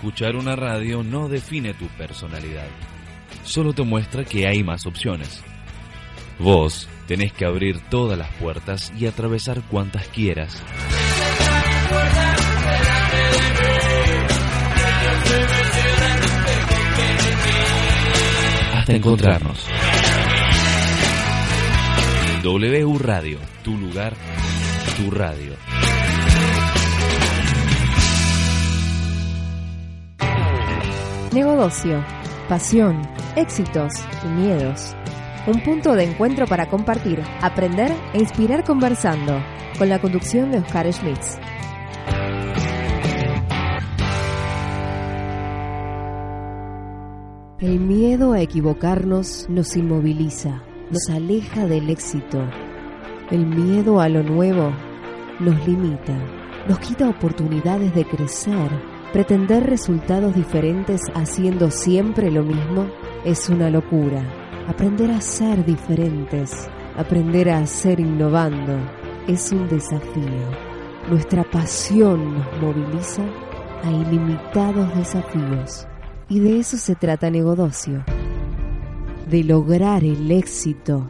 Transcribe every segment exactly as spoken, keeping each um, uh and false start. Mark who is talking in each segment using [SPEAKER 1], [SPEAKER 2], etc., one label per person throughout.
[SPEAKER 1] escuchar una radio no define tu personalidad, solo te muestra que hay más opciones. Vos tenés que abrir todas las puertas y atravesar cuantas quieras. Hasta encontrarnos. W U Radio, tu lugar, tu radio.
[SPEAKER 2] Negodocio, pasión, éxitos y miedos. Un punto de encuentro para compartir, aprender e inspirar conversando, con la conducción de Oscar Schmitz. El miedo a equivocarnos nos inmoviliza, nos aleja del éxito. El miedo a lo nuevo nos limita, nos quita oportunidades de crecer. Pretender resultados diferentes haciendo siempre lo mismo es una locura. Aprender a ser diferentes, aprender a ser innovando, es un desafío. Nuestra pasión nos moviliza a ilimitados desafíos. Y de eso se trata Negodocio, de lograr el éxito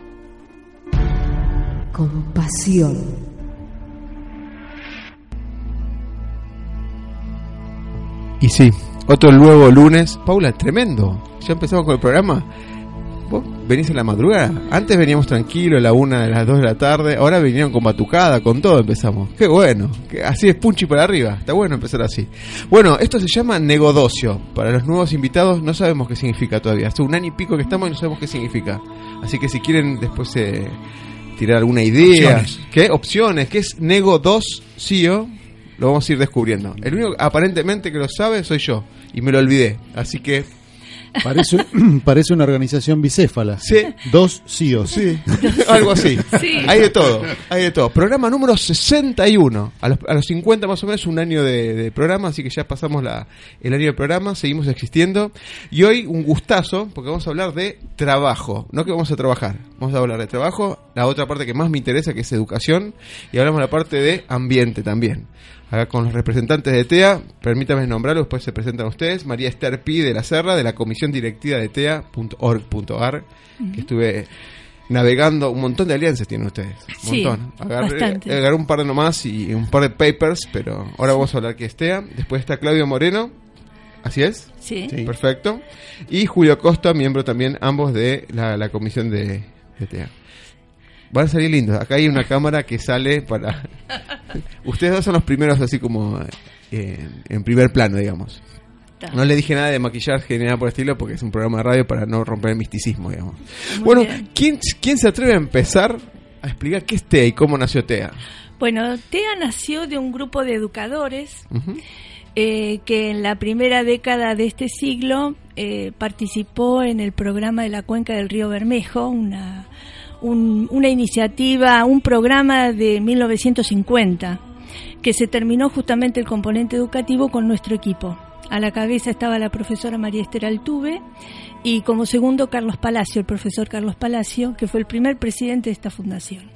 [SPEAKER 2] con pasión.
[SPEAKER 3] Y sí, otro nuevo lunes. Paula, tremendo. Ya empezamos con el programa. Vos venís a la madrugada. Antes veníamos tranquilos a la una de las dos de la tarde. Ahora vinieron con batucada, con todo empezamos. Qué bueno. Así es, punchy para arriba. Está bueno empezar así. Bueno, esto se llama Negodocio. Para los nuevos invitados no sabemos qué significa todavía. Hace un año y pico que estamos y no sabemos qué significa. Así que si quieren después eh, tirar alguna idea. Opciones. ¿Qué? Opciones. ¿Qué es Negodocio? Lo vamos a ir descubriendo. El único aparentemente que lo sabe soy yo. Y me lo olvidé. Así que...
[SPEAKER 4] Parece, parece una organización bicéfala.
[SPEAKER 3] Sí.
[SPEAKER 4] Dos sí o sí.
[SPEAKER 3] Algo así.
[SPEAKER 5] Sí.
[SPEAKER 3] Hay de todo. Hay de todo. Programa número sesenta y uno. A los, a los cincuenta más o menos, un año de, de programa. Así que ya pasamos la, el año de programa. Seguimos existiendo. Y hoy un gustazo, porque vamos a hablar de trabajo. No que vamos a trabajar. Vamos a hablar de trabajo. La otra parte que más me interesa, que es educación. Y hablamos de la parte de ambiente también. Acá con los representantes de T E A, permítame nombrarlos, después se presentan ustedes. María Esther Pi de la Serra, de la Comisión Directiva de T E A punto org punto a r, uh-huh. que estuve navegando. Un montón de alianzas tienen ustedes, un
[SPEAKER 5] sí,
[SPEAKER 3] montón. Agarré,
[SPEAKER 5] bastante.
[SPEAKER 3] agarré un par de nomás y un par de papers, pero ahora vamos a hablar que es T E A. Después está Claudio Moreno, ¿así es?
[SPEAKER 5] Sí.
[SPEAKER 3] sí. Perfecto. Y Julio Costa, miembro también, ambos de la, la Comisión de, de T E A. Van a salir lindos. Acá hay una cámara que sale para... Ustedes dos son los primeros así como eh, en primer plano, digamos. No le dije nada de maquillaje ni nada por el estilo porque es un programa de radio para no romper el misticismo, digamos.
[SPEAKER 5] Muy
[SPEAKER 3] bueno,
[SPEAKER 5] ¿quién,
[SPEAKER 3] ¿quién se atreve a empezar a explicar qué es T E A y cómo nació T E A?
[SPEAKER 5] Bueno, T E A nació de un grupo de educadores
[SPEAKER 3] Uh-huh.
[SPEAKER 5] eh, que en la primera década de este siglo eh, participó en el programa de la Cuenca del Río Bermejo, una... Un, una iniciativa, un programa de mil novecientos cincuenta, que se terminó justamente el componente educativo con nuestro equipo. A la cabeza estaba la profesora María Esther Altuve y como segundo Carlos Palacio, el profesor Carlos Palacio, que fue el primer presidente de esta fundación.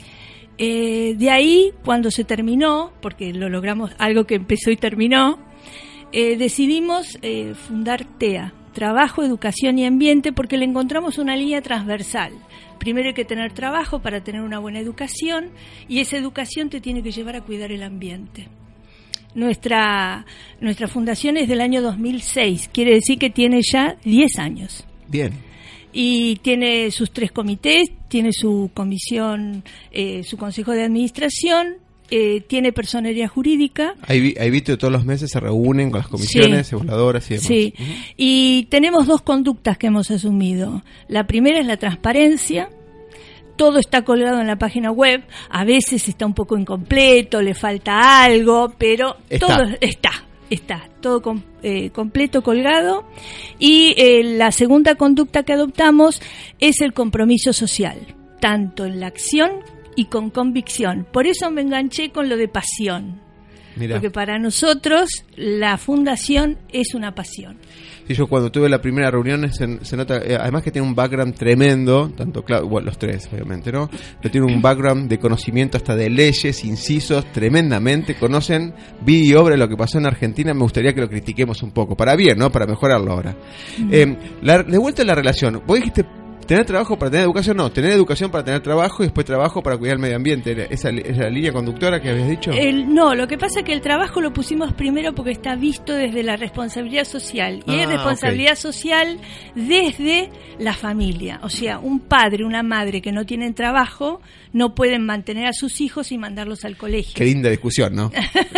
[SPEAKER 5] Eh, de ahí, cuando se terminó, porque lo logramos, algo que empezó y terminó, eh, decidimos eh, fundar T E A, Trabajo, Educación y Ambiente, porque le encontramos una línea transversal. Primero hay que tener trabajo para tener una buena educación y esa educación te tiene que llevar a cuidar el ambiente. Nuestra, nuestra fundación es del año dos mil seis, quiere decir que tiene ya diez años.
[SPEAKER 3] Bien.
[SPEAKER 5] Y tiene sus tres comités, tiene su comisión, eh, su consejo de administración, eh, tiene personería jurídica.
[SPEAKER 3] Ahí, ahí vi que todos los meses se reúnen con las comisiones,
[SPEAKER 5] sí,
[SPEAKER 3] evaluadoras y demás.
[SPEAKER 5] Sí, uh-huh. Y tenemos dos conductas que hemos asumido. La primera es la transparencia. Todo está colgado en la página web. A veces está un poco incompleto, le falta algo, pero
[SPEAKER 3] está.
[SPEAKER 5] todo está. Está todo com, eh, completo colgado. Y eh, la segunda conducta que adoptamos es el compromiso social, tanto en la acción y con convicción. Por eso me enganché con lo de pasión,
[SPEAKER 3] Mirá.
[SPEAKER 5] Porque para nosotros la fundación es una pasión.
[SPEAKER 3] Sí, yo cuando tuve la primera reunión se, se nota, eh, además que tiene un background tremendo, tanto Claudio, bueno, los tres obviamente, ¿no? Pero tiene un background de conocimiento hasta de leyes, incisos, tremendamente, conocen vida y obra de lo que pasó en Argentina. Me gustaría que lo critiquemos un poco, para bien, ¿no? Para mejorarlo ahora. Mm. Eh, la, de vuelta a la relación, vos dijiste tener trabajo para tener educación, no, tener educación para tener trabajo y después trabajo para cuidar el medio ambiente. ¿Esa es la línea conductora que habías dicho?
[SPEAKER 5] El, no, lo que pasa es que el trabajo lo pusimos primero porque está visto desde la responsabilidad social. Y ah, hay responsabilidad okay. social desde la familia. O sea, un padre, una madre que no tienen trabajo no pueden mantener a sus hijos y mandarlos al colegio.
[SPEAKER 3] Qué linda discusión, ¿no?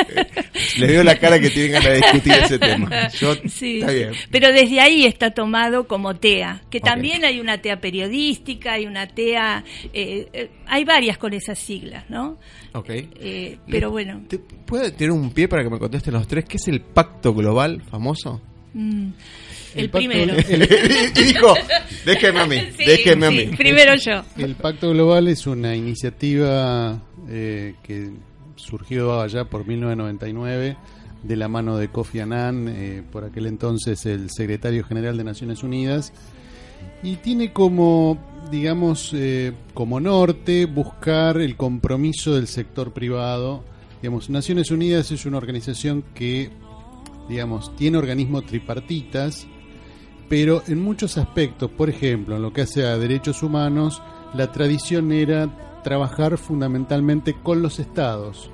[SPEAKER 3] Les veo la cara que tienen ganas de discutir ese tema. Yo,
[SPEAKER 5] sí,
[SPEAKER 3] está bien.
[SPEAKER 5] Pero desde ahí está tomado como T E A, que okay. también hay una T E A periodística, hay una T E A, eh, eh, hay varias con esas siglas, ¿no?
[SPEAKER 3] Ok.
[SPEAKER 5] Eh, pero bueno.
[SPEAKER 3] ¿Te ¿Puede tener un pie para que me contesten los tres? ¿Qué es el Pacto Global famoso?
[SPEAKER 5] Mm. El,
[SPEAKER 4] el
[SPEAKER 5] primero.
[SPEAKER 4] El,
[SPEAKER 3] y dijo, déjeme a mí,
[SPEAKER 5] sí,
[SPEAKER 3] déjeme a
[SPEAKER 5] sí,
[SPEAKER 3] mí.
[SPEAKER 5] Primero yo.
[SPEAKER 4] El Pacto Global es una iniciativa eh, que surgió allá por mil novecientos noventa y nueve de la mano de Kofi Annan, eh, por aquel entonces el secretario general de Naciones Unidas, y tiene como, digamos, eh, como norte buscar el compromiso del sector privado. Digamos, Naciones Unidas es una organización que, digamos, tiene organismos tripartitas, pero en muchos aspectos, por ejemplo, en lo que hace a derechos humanos, la tradición era trabajar fundamentalmente con los estados.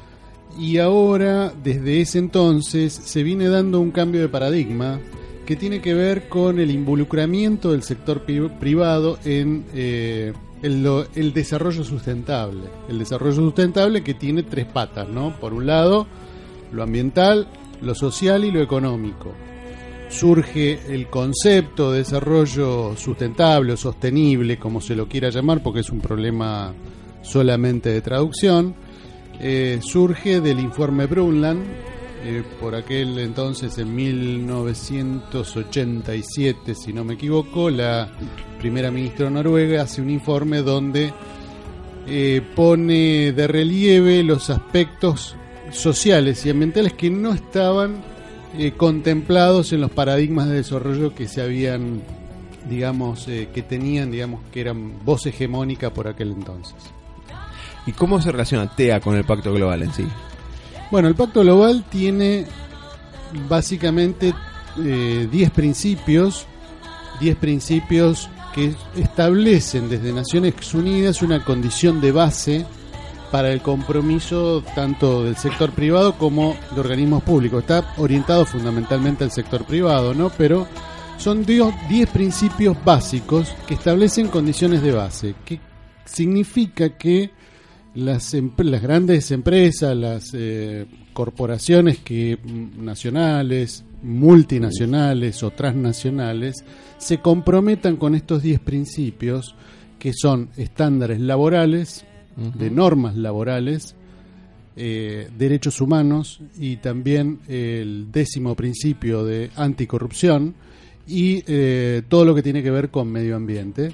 [SPEAKER 4] Y ahora, desde ese entonces, se viene dando un cambio de paradigma que tiene que ver con el involucramiento del sector privado en eh, el, lo, el desarrollo sustentable. El desarrollo sustentable que tiene tres patas, ¿no? Por un lado, lo ambiental, lo social y lo económico. Surge el concepto de desarrollo sustentable o sostenible, como se lo quiera llamar, porque es un problema solamente de traducción. Eh, surge del informe Brundtland, eh, por aquel entonces en mil novecientos ochenta y siete, si no me equivoco, la primera ministra de Noruega hace un informe donde eh, pone de relieve los aspectos sociales y ambientales que no estaban eh, contemplados en los paradigmas de desarrollo que se habían, digamos, eh, que tenían, digamos, que eran voz hegemónica por aquel entonces.
[SPEAKER 3] ¿Y cómo se relaciona T E A con el Pacto Global en sí?
[SPEAKER 4] Bueno, el Pacto Global tiene básicamente eh, diez principios, diez principios que establecen desde Naciones Unidas una condición de base para el compromiso tanto del sector privado como de organismos públicos. Está orientado fundamentalmente al sector privado, ¿no? Pero son diez principios básicos que establecen condiciones de base, que significa que las, las grandes empresas, las eh, corporaciones que nacionales, multinacionales o transnacionales se comprometan con estos diez principios, que son estándares laborales, uh-huh. de normas laborales, eh, derechos humanos y también el décimo principio de anticorrupción y eh, todo lo que tiene que ver con medio ambiente.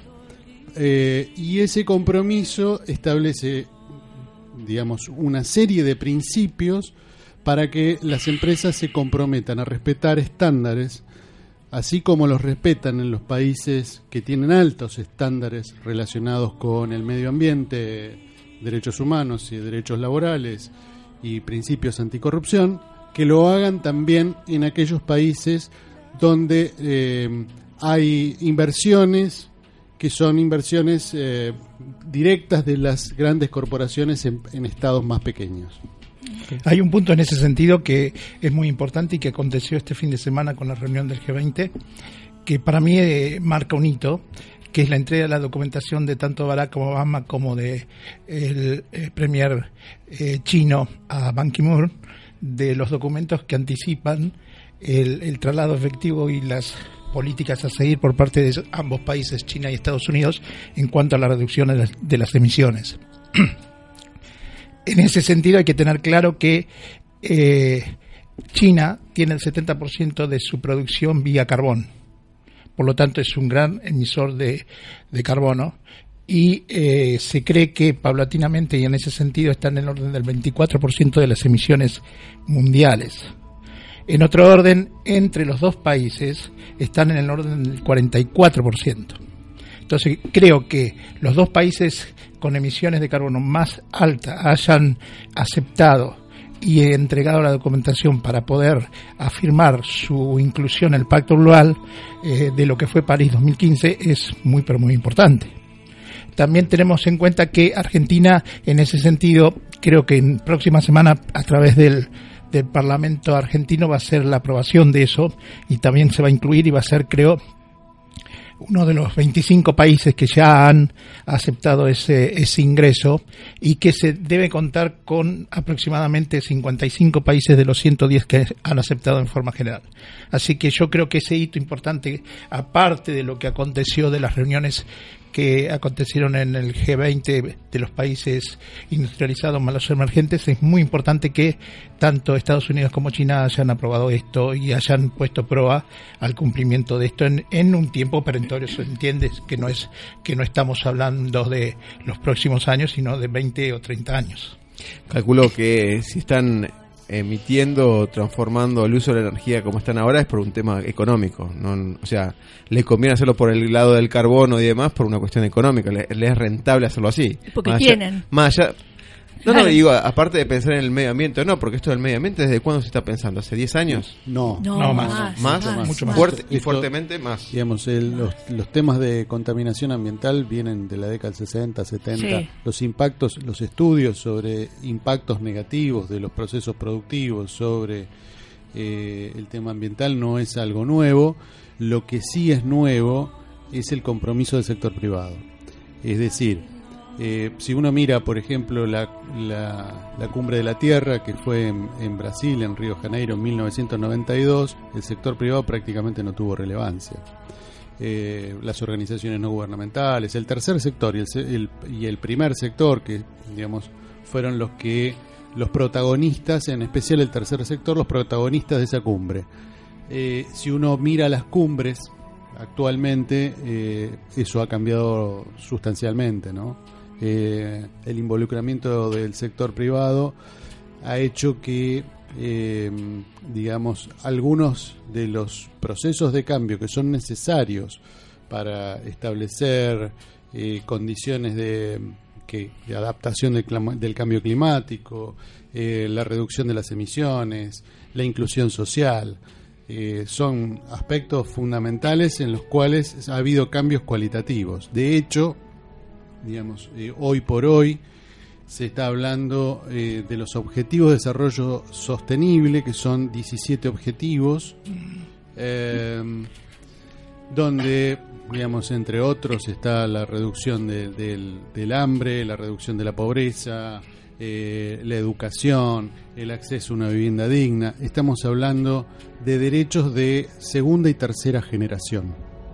[SPEAKER 4] Eh, y ese compromiso establece, digamos, una serie de principios para que las empresas se comprometan a respetar estándares, así como los respetan en los países que tienen altos estándares relacionados con el medio ambiente, derechos humanos y derechos laborales y principios anticorrupción, que lo hagan también en aquellos países donde eh, hay inversiones que son inversiones eh, directas de las grandes corporaciones en, en estados más pequeños.
[SPEAKER 6] Hay un punto en ese sentido que es muy importante y que aconteció este fin de semana con la reunión del G veinte, que para mí eh, marca un hito, que es la entrega de la documentación de tanto Barack Obama como de el, el premier eh, chino a Ban Ki-moon, de los documentos que anticipan el, el traslado efectivo y las políticas a seguir por parte de ambos países, China y Estados Unidos, en cuanto a la reducción de las, de las emisiones. En ese sentido hay que tener claro que eh, China tiene el setenta por ciento de su producción vía carbón, por lo tanto es un gran emisor de, de carbono, y eh, se cree que paulatinamente y en ese sentido está en el orden del veinticuatro por ciento de las emisiones mundiales. En otro orden, entre los dos países están en el orden del cuarenta y cuatro por ciento. Entonces creo que los dos países con emisiones de carbono más altas hayan aceptado y entregado la documentación para poder afirmar su inclusión en el Pacto Global eh, de lo que fue París dos mil quince es muy pero muy importante. También tenemos en cuenta que Argentina, en ese sentido, creo que en próxima semana a través del, del Parlamento argentino va a ser la aprobación de eso y también se va a incluir y va a ser, creo, uno de los veinticinco países que ya han aceptado ese, ese ingreso y que se debe contar con aproximadamente cincuenta y cinco países de los ciento diez que han aceptado en forma general. Así que yo creo que ese hito importante, aparte de lo que aconteció de las reuniones que acontecieron en el G veinte de los países industrializados más los emergentes, es muy importante que tanto Estados Unidos como China hayan aprobado esto y hayan puesto prueba al cumplimiento de esto en, en un tiempo perentorio. ¿Se entiende? Que no es que no estamos hablando de los próximos años, sino de veinte o treinta años.
[SPEAKER 3] Calculo que si están emitiendo o transformando el uso de la energía como están ahora es por un tema económico, ¿no? O sea, les conviene hacerlo por el lado del carbono y demás por una cuestión económica, les le es rentable hacerlo así.
[SPEAKER 5] Porque
[SPEAKER 3] más
[SPEAKER 5] tienen.
[SPEAKER 3] Allá, más allá, no,
[SPEAKER 5] Claro.
[SPEAKER 3] no, digo, aparte de pensar en el medio ambiente, no, porque esto del medio ambiente, ¿desde cuándo se está pensando? ¿Hace diez años?
[SPEAKER 4] No,
[SPEAKER 5] No,
[SPEAKER 6] No,
[SPEAKER 5] más,
[SPEAKER 6] más,
[SPEAKER 3] ¿Más?
[SPEAKER 5] más,
[SPEAKER 6] mucho
[SPEAKER 5] más.
[SPEAKER 6] más.
[SPEAKER 3] Fuerte, y
[SPEAKER 4] Esto-
[SPEAKER 3] fuertemente más.
[SPEAKER 4] Digamos, el- los, los temas de contaminación ambiental vienen de la década del sesenta, setenta.
[SPEAKER 5] Sí.
[SPEAKER 4] Los impactos, los estudios sobre impactos negativos de los procesos productivos sobre eh, el tema ambiental no es algo nuevo. Lo que sí es nuevo es el compromiso del sector privado. Es decir, eh, si uno mira, por ejemplo, la, la, la Cumbre de la Tierra, que fue en, en Brasil, en Río de Janeiro, en mil novecientos noventa y dos, el sector privado prácticamente no tuvo relevancia. Eh, las organizaciones no gubernamentales, el tercer sector y el, se- el- y el primer sector, que digamos fueron los que los protagonistas, en especial el tercer sector, los protagonistas de esa cumbre. Eh, si uno mira las cumbres actualmente, eh, eso ha cambiado sustancialmente, ¿no? Eh, el involucramiento del sector privado ha hecho que eh, digamos, algunos de los procesos de cambio que son necesarios para establecer eh, condiciones de, que, de adaptación del, clama- del cambio climático, eh, la reducción de las emisiones, la inclusión social, eh, son aspectos fundamentales en los cuales ha habido cambios cualitativos. De hecho, digamos, eh, hoy por hoy se está hablando eh, de los objetivos de desarrollo sostenible, que son diecisiete objetivos, eh, donde, digamos, entre otros está la reducción de- del, del hambre, la reducción de la pobreza, eh, la educación, el acceso a una vivienda digna. Estamos hablando de derechos de segunda y tercera generación.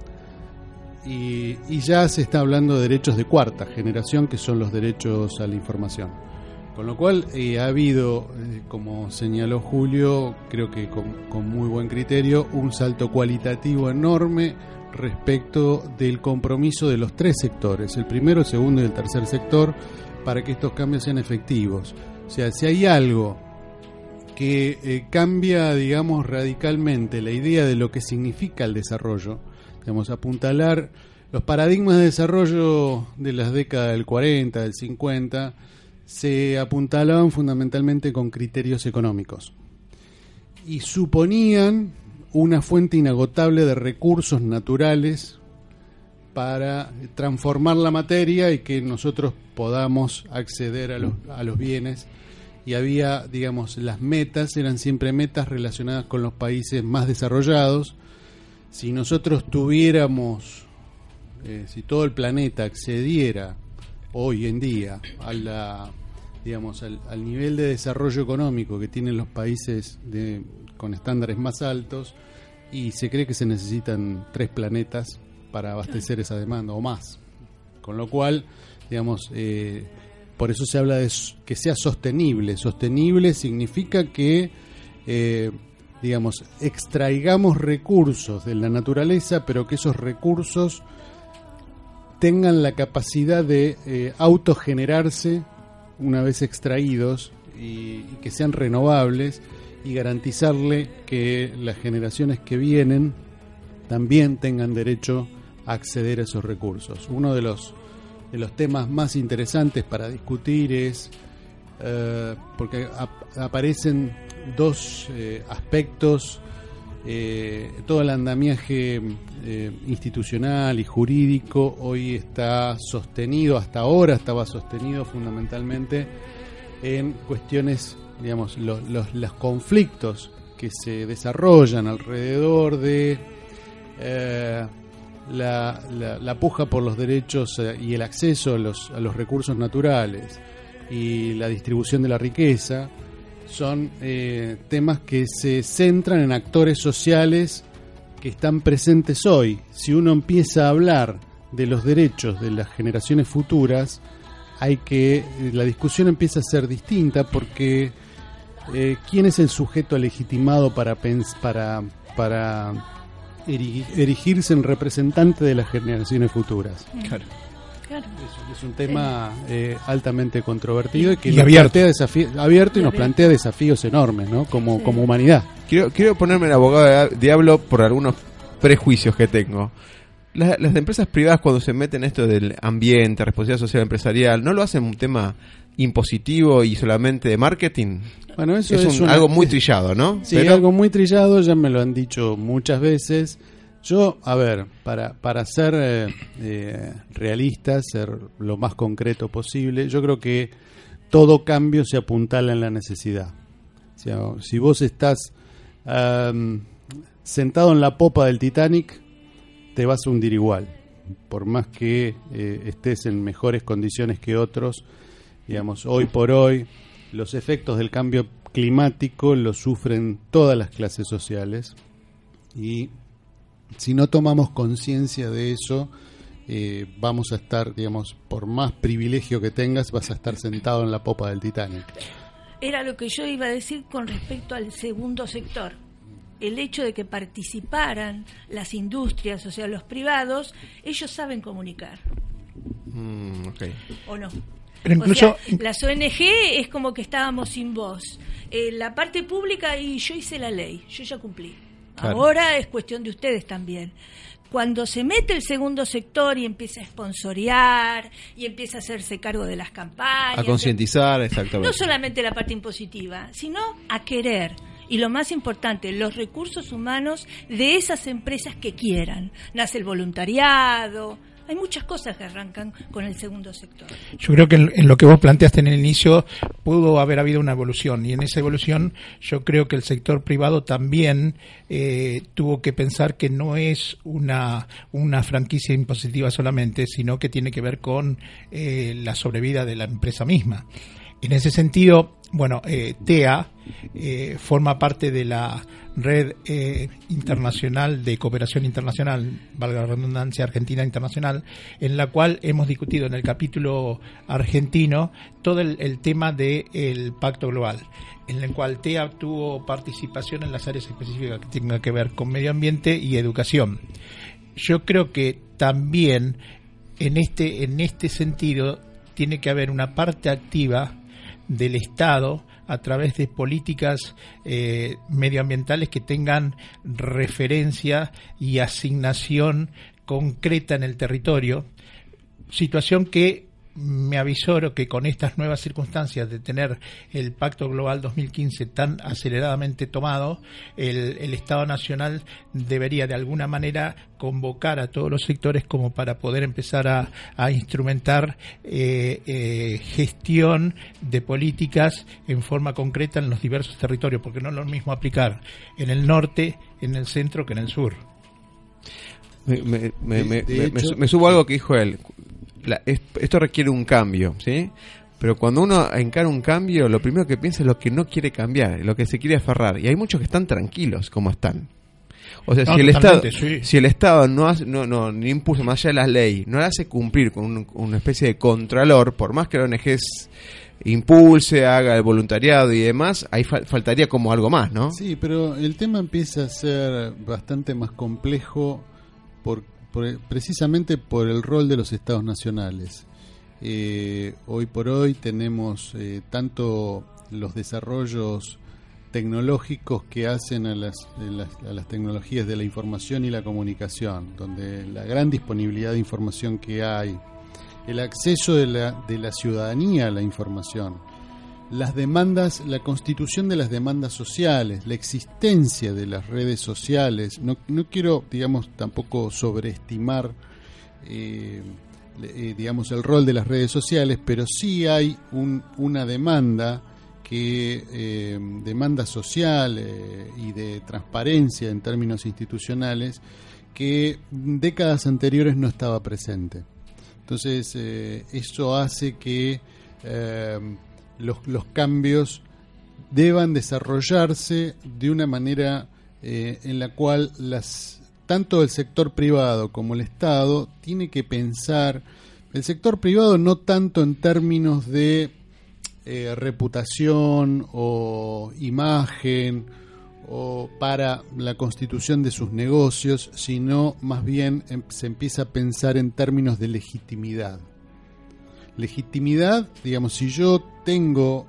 [SPEAKER 4] Y, y ya se está hablando de derechos de cuarta generación, que son los derechos a la información. Con lo cual eh, ha habido, eh, como señaló Julio, creo que con, con muy buen criterio, un salto cualitativo enorme respecto del compromiso de los tres sectores, el primero, el segundo y el tercer sector, para que estos cambios sean efectivos. O sea, si hay algo que eh, cambia, digamos, radicalmente la idea de lo que significa el desarrollo, digamos, apuntalar los paradigmas de desarrollo de las décadas del cuarenta, del cincuenta, se apuntalaban fundamentalmente con criterios económicos y suponían una fuente inagotable de recursos naturales para transformar la materia y que nosotros podamos acceder a los, a los bienes. Y había, digamos, las metas eran siempre metas relacionadas con los países más desarrollados. Si nosotros tuviéramos, eh, si todo el planeta accediera hoy en día a la, digamos, al, al nivel de desarrollo económico que tienen los países de, con estándares más altos, y se cree que se necesitan tres planetas para abastecer esa demanda o más. Con lo cual, digamos, eh, por eso se habla de que sea sostenible. Sostenible significa que eh, digamos, extraigamos recursos de la naturaleza, pero que esos recursos tengan la capacidad de eh, autogenerarse una vez extraídos y, y que sean renovables, y garantizarle que las generaciones que vienen también tengan derecho a acceder a esos recursos. Uno de los de los temas más interesantes para discutir es eh, porque ap- aparecen dos eh, aspectos, eh, todo el andamiaje eh, institucional y jurídico hoy está sostenido, hasta ahora estaba sostenido fundamentalmente en cuestiones, digamos, los, los, los conflictos que se desarrollan alrededor de eh, la, la, la puja por los derechos eh, y el acceso a los, a los recursos naturales y la distribución de la riqueza. Son eh, temas que se centran en actores sociales que están presentes hoy. Si uno empieza a hablar de los derechos de las generaciones futuras, hay que la discusión empieza a ser distinta, porque eh, ¿quién es el sujeto legitimado para pens- para para eri- erigirse en representante de las generaciones futuras?
[SPEAKER 6] Claro.
[SPEAKER 5] Claro.
[SPEAKER 4] Es, es un tema eh, altamente controvertido y que
[SPEAKER 6] Y
[SPEAKER 4] nos
[SPEAKER 6] abierto.
[SPEAKER 4] plantea desafi- abierto y
[SPEAKER 5] Y
[SPEAKER 4] nos
[SPEAKER 5] abierto.
[SPEAKER 4] plantea desafíos enormes, ¿no? Como
[SPEAKER 5] Sí.
[SPEAKER 4] como humanidad.
[SPEAKER 3] Quiero, quiero ponerme el abogado de diablo por algunos prejuicios que tengo. Las, las empresas privadas, cuando se meten en esto del ambiente, responsabilidad social empresarial, ¿no lo hacen un tema impositivo y solamente de marketing?
[SPEAKER 4] Bueno, eso
[SPEAKER 3] Es,
[SPEAKER 4] es,
[SPEAKER 3] un-
[SPEAKER 4] una-
[SPEAKER 3] algo muy trillado, ¿no?
[SPEAKER 4] Sí,
[SPEAKER 3] Pero-
[SPEAKER 4] algo muy trillado, ya me lo han dicho muchas veces. Yo, a ver, para, para ser eh, eh, realista, ser lo más concreto posible, yo creo que todo cambio se apuntala en la necesidad. O sea, si vos estás um, sentado en la popa del Titanic, te vas a hundir igual. Por más que eh, estés en mejores condiciones que otros, digamos, hoy por hoy, los efectos del cambio climático los sufren todas las clases sociales, y si no tomamos conciencia de eso, eh, vamos a estar, digamos, por más privilegio que tengas, vas a estar sentado en la popa del Titanic.
[SPEAKER 5] Era lo que yo iba a decir con respecto al segundo sector. El hecho de que participaran las industrias, o sea, los privados, ellos saben comunicar,
[SPEAKER 3] Mm, ok.
[SPEAKER 5] ¿o no?
[SPEAKER 6] Pero incluso,
[SPEAKER 5] O sea, las O N G es como que estábamos sin voz. Eh, la parte pública, y yo hice la ley, yo ya cumplí.
[SPEAKER 3] Claro.
[SPEAKER 5] Ahora es cuestión de ustedes también. Cuando se mete el segundo sector y empieza a sponsorear y empieza a hacerse cargo de las campañas,
[SPEAKER 3] A concientizar, exactamente.
[SPEAKER 5] no solamente la parte impositiva, sino a querer. Y lo más importante, los recursos humanos de esas empresas que quieran. Nace el voluntariado. Hay muchas cosas que arrancan con el segundo sector.
[SPEAKER 6] yo creo que en, en lo que vos planteaste en el inicio pudo haber habido una evolución, y en esa evolución yo creo que el sector privado también eh, tuvo que pensar que no es una, una franquicia impositiva solamente, sino que tiene que ver con eh, la sobrevida de la empresa misma. En ese sentido, bueno, eh, T E A eh, forma parte de la red eh, internacional de cooperación internacional, valga la redundancia, Argentina Internacional, en la cual hemos discutido en el capítulo argentino todo el, el tema del Pacto Global, en el cual T E A tuvo participación en las áreas específicas que tengan que ver con medio ambiente y educación. Yo creo que también en este, en este sentido tiene que haber una parte activa del Estado a través de políticas eh, medioambientales que tengan referencia y asignación concreta en el territorio, situación que me avisoro que con estas nuevas circunstancias de tener el Pacto Global dos mil quince tan aceleradamente tomado, el, el Estado Nacional debería de alguna manera convocar a todos los sectores como para poder empezar a, a instrumentar eh, eh, gestión de políticas en forma concreta en los diversos territorios, porque no es lo mismo aplicar en el norte, en el centro que en el sur.
[SPEAKER 3] Me, me, me,
[SPEAKER 4] De-
[SPEAKER 3] me-
[SPEAKER 4] de
[SPEAKER 3] me-
[SPEAKER 4] hecho-
[SPEAKER 3] me- me subo a algo que dijo él. La- es- esto requiere un cambio, ¿sí? Pero cuando uno encara un cambio, lo primero que piensa es lo que no quiere cambiar, lo que se quiere aferrar. Y hay muchos que están tranquilos como están. O sea,
[SPEAKER 6] No,
[SPEAKER 3] si el Estado,
[SPEAKER 6] totalmente, sí.
[SPEAKER 3] si el Estado no hace, no, no, ni impulsa más allá de las leyes, no la hace cumplir con un- una especie de contralor, por más que la O N G impulse, haga el voluntariado y demás, ahí fal- faltaría como algo más, ¿no?
[SPEAKER 4] Sí, pero el tema empieza a ser bastante más complejo por, por, precisamente por el rol de los estados nacionales. Eh, hoy por hoy tenemos eh, tanto los desarrollos tecnológicos que hacen a las, a las, a las tecnologías de la información y la comunicación, donde la gran disponibilidad de información que hay, el acceso de la, de la ciudadanía a la información, las demandas, la constitución de las demandas sociales, la existencia de las redes sociales. No, no quiero, digamos, tampoco sobreestimar, eh, eh, digamos, el rol de las redes sociales, pero sí hay un, una demanda que eh, demanda social eh, y de transparencia en términos institucionales que décadas anteriores no estaba presente. Entonces, eh, eso hace que eh, los, los cambios deban desarrollarse de una manera eh, en la cual las, tanto el sector privado como el Estado tiene que pensar, el sector privado no tanto en términos de eh, reputación o imagen o para la constitución de sus negocios, sino más bien em, se empieza a pensar en términos de legitimidad. Legitimidad, digamos, si yo tengo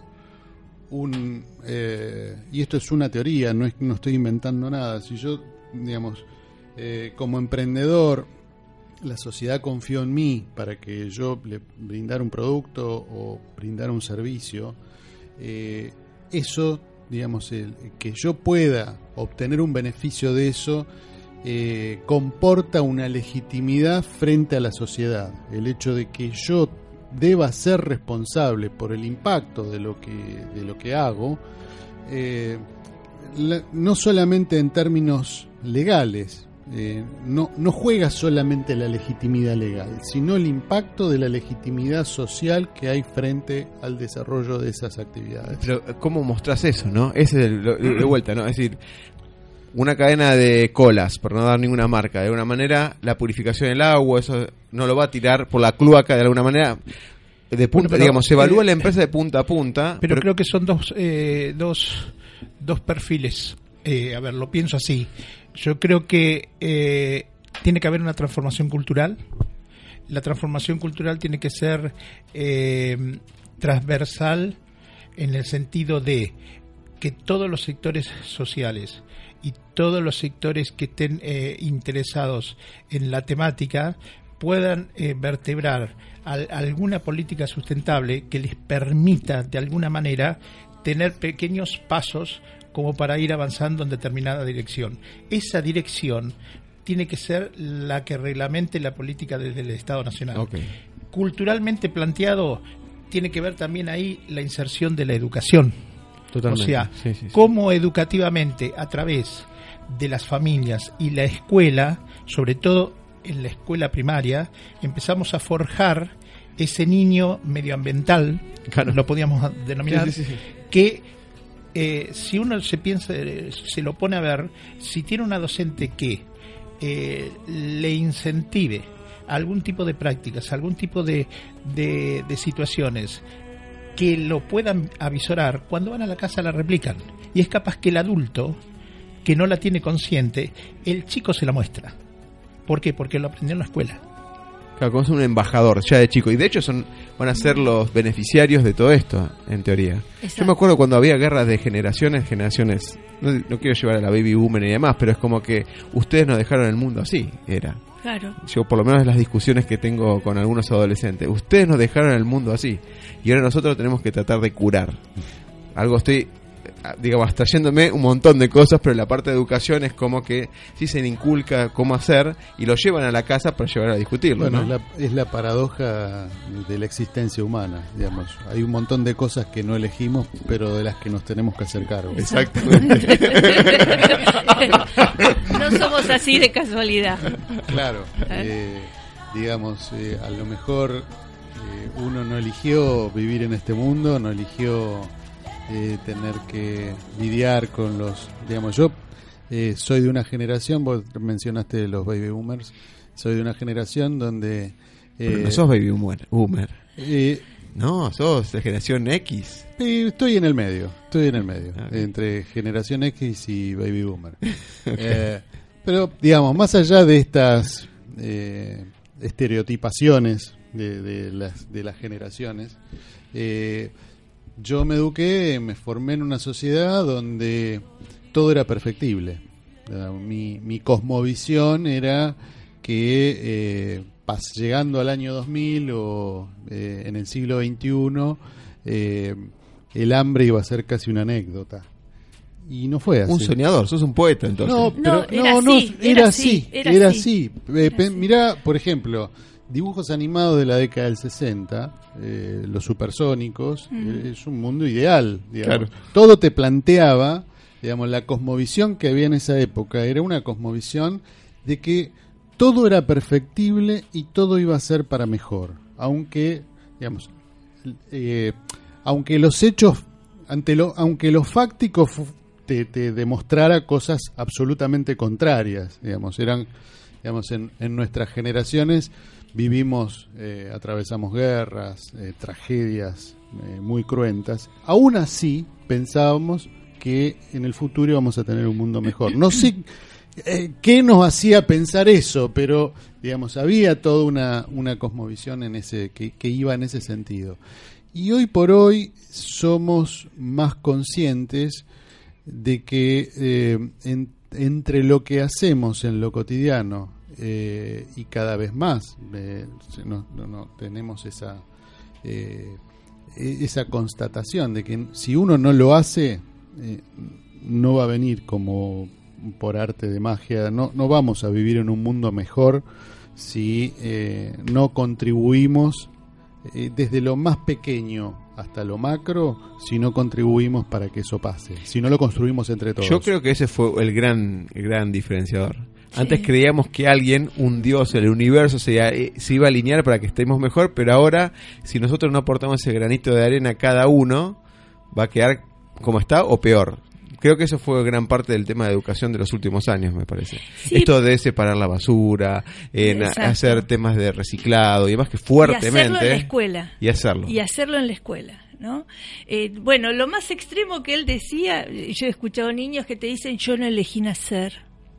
[SPEAKER 4] un... Eh, y esto es una teoría, no, es, no estoy inventando nada, si yo, digamos, eh, como emprendedor, la sociedad confió en mí para que yo le brindara un producto o brindara un servicio, eh, eso... digamos, el, que yo pueda obtener un beneficio de eso eh, comporta una legitimidad frente a la sociedad. El hecho de que yo deba ser responsable por el impacto de lo que, de lo que hago, eh, la, no solamente en términos legales, eh, no, no juega solamente la legitimidad legal, sino el impacto de la legitimidad social que hay frente al desarrollo de esas actividades.
[SPEAKER 3] Pero ¿cómo mostrás eso, no? Ese es el, lo, de vuelta, ¿no? Es decir, una cadena de colas, por no dar ninguna marca, de alguna manera, la purificación del agua, eso no lo va a tirar por la cloaca de alguna manera. De punta, bueno, pero, digamos, se evalúa eh, la empresa de punta a punta.
[SPEAKER 6] Pero, pero creo que son dos, eh, dos, dos perfiles. Eh, a ver, lo pienso así. Yo creo que eh, tiene que haber una transformación cultural. La transformación cultural tiene que ser eh, transversal en el sentido de que todos los sectores sociales y todos los sectores que estén eh, interesados en la temática puedan eh, vertebrar al, alguna política sustentable que les permita de alguna manera tener pequeños pasos como para ir avanzando en determinada dirección. Esa dirección tiene que ser la que reglamente la política desde el Estado Nacional. Okay. Culturalmente planteado, tiene que ver también ahí la inserción de la educación. Totalmente. O sea, sí, sí, sí. Cómo educativamente, a través de las familias y la escuela, sobre todo en la escuela primaria, empezamos a forjar ese niño medioambiental, claro, lo podíamos denominar, sí, sí, sí. que Eh, si uno se piensa, se lo pone a ver, si tiene una docente que eh, le incentive algún tipo de prácticas, algún tipo de, de, de situaciones que lo puedan avisorar, cuando van a la casa la replican. Y es capaz que el adulto, que no la tiene consciente, el chico se la muestra. ¿Por qué? Porque lo aprendió en la escuela.
[SPEAKER 3] Claro, como es un embajador ya de chico. Y de hecho son van a ser los beneficiarios de todo esto, en teoría. Exacto. Yo me acuerdo cuando había guerras de generaciones, generaciones, no, no quiero llevar a la baby boomer y demás, pero es como que ustedes nos dejaron el mundo así, era.
[SPEAKER 5] Claro.
[SPEAKER 3] Yo por lo menos las discusiones que tengo con algunos adolescentes, ustedes nos dejaron el mundo así. Y ahora nosotros tenemos que tratar de curar. Algo estoy... digamos, trayéndome un montón de cosas, pero la parte de educación es como que sí se inculca cómo hacer y lo llevan a la casa para llevar a discutirlo.
[SPEAKER 4] Bueno,
[SPEAKER 3] ¿no?
[SPEAKER 4] es, la, es la paradoja de la existencia humana, digamos. Hay un montón de cosas que no elegimos, pero de las que nos tenemos que hacer cargo.
[SPEAKER 3] Exactamente.
[SPEAKER 5] No somos así de casualidad.
[SPEAKER 4] Claro. Eh, digamos, eh, a lo mejor eh, uno no eligió vivir en este mundo, no eligió... Eh, tener que lidiar con los, digamos, yo eh, soy de una generación, vos mencionaste los baby boomers, soy de una generación donde...
[SPEAKER 3] Eh, Pero no sos baby boomer, boomer.
[SPEAKER 4] Eh,
[SPEAKER 3] no, sos de generación X.
[SPEAKER 4] Eh, estoy en el medio, estoy en el medio, okay. Entre generación X y baby boomer. eh, pero, digamos, más allá de estas eh, estereotipaciones de, de, las, de las generaciones. Eh, yo me eduqué, me formé en una sociedad donde todo era perfectible. Mi, mi cosmovisión era que eh, pas, llegando al año dos mil o eh, en el siglo veintiuno, eh, el hambre iba a ser casi una anécdota. Y no fue así.
[SPEAKER 3] Un soñador, sos un poeta entonces.
[SPEAKER 4] No, pero,
[SPEAKER 5] No, era
[SPEAKER 4] no, no,
[SPEAKER 5] así,
[SPEAKER 4] era,
[SPEAKER 5] era
[SPEAKER 4] así,
[SPEAKER 5] así, era
[SPEAKER 4] era
[SPEAKER 5] así.
[SPEAKER 4] así. Eh, pe- mirá, por ejemplo, dibujos animados de la década del sesenta, eh, los supersónicos,
[SPEAKER 5] Mm.
[SPEAKER 4] eh, es un mundo ideal, digamos.
[SPEAKER 3] Claro.
[SPEAKER 4] Todo te planteaba, digamos, la cosmovisión que había en esa época era una cosmovisión de que todo era perfectible y todo iba a ser para mejor, aunque, digamos, eh, aunque los hechos, ante lo, aunque lo fáctico fu- te, te demostrara cosas absolutamente contrarias, digamos, eran, digamos, en, en nuestras generaciones vivimos, eh, atravesamos guerras, eh, tragedias eh, muy cruentas. Aún así pensábamos que en el futuro íbamos a tener un mundo mejor. No sé eh, qué nos hacía pensar eso, pero digamos había toda una, una cosmovisión en ese que, que iba en ese sentido. Y hoy por hoy somos más conscientes de que eh, en, entre lo que hacemos en lo cotidiano eh, y cada vez más eh, no, no, no, tenemos esa eh, esa constatación de que si uno no lo hace eh, no va a venir como por arte de magia, no, no vamos a vivir en un mundo mejor si eh, no contribuimos eh, desde lo más pequeño hasta lo macro, si no contribuimos para que eso pase, si no lo construimos entre todos.
[SPEAKER 3] Yo creo que ese fue el gran, el gran diferenciador.
[SPEAKER 5] Sí.
[SPEAKER 3] Antes creíamos que alguien, un dios, el universo, se, se iba a alinear para que estemos mejor, pero ahora, si nosotros no aportamos ese granito de arena a cada uno, va a quedar como está o peor. Creo que eso fue gran parte del tema de educación de los últimos años, me parece.
[SPEAKER 5] Sí.
[SPEAKER 3] Esto de separar la basura, en
[SPEAKER 5] Exacto.
[SPEAKER 3] hacer temas de reciclado y demás que
[SPEAKER 5] Y hacerlo
[SPEAKER 3] fuertemente.
[SPEAKER 5] en la escuela.
[SPEAKER 3] Y hacerlo.
[SPEAKER 5] Y hacerlo en la escuela, ¿no? Eh, bueno, lo más extremo que él decía, yo he escuchado niños que te dicen, yo no elegí nacer.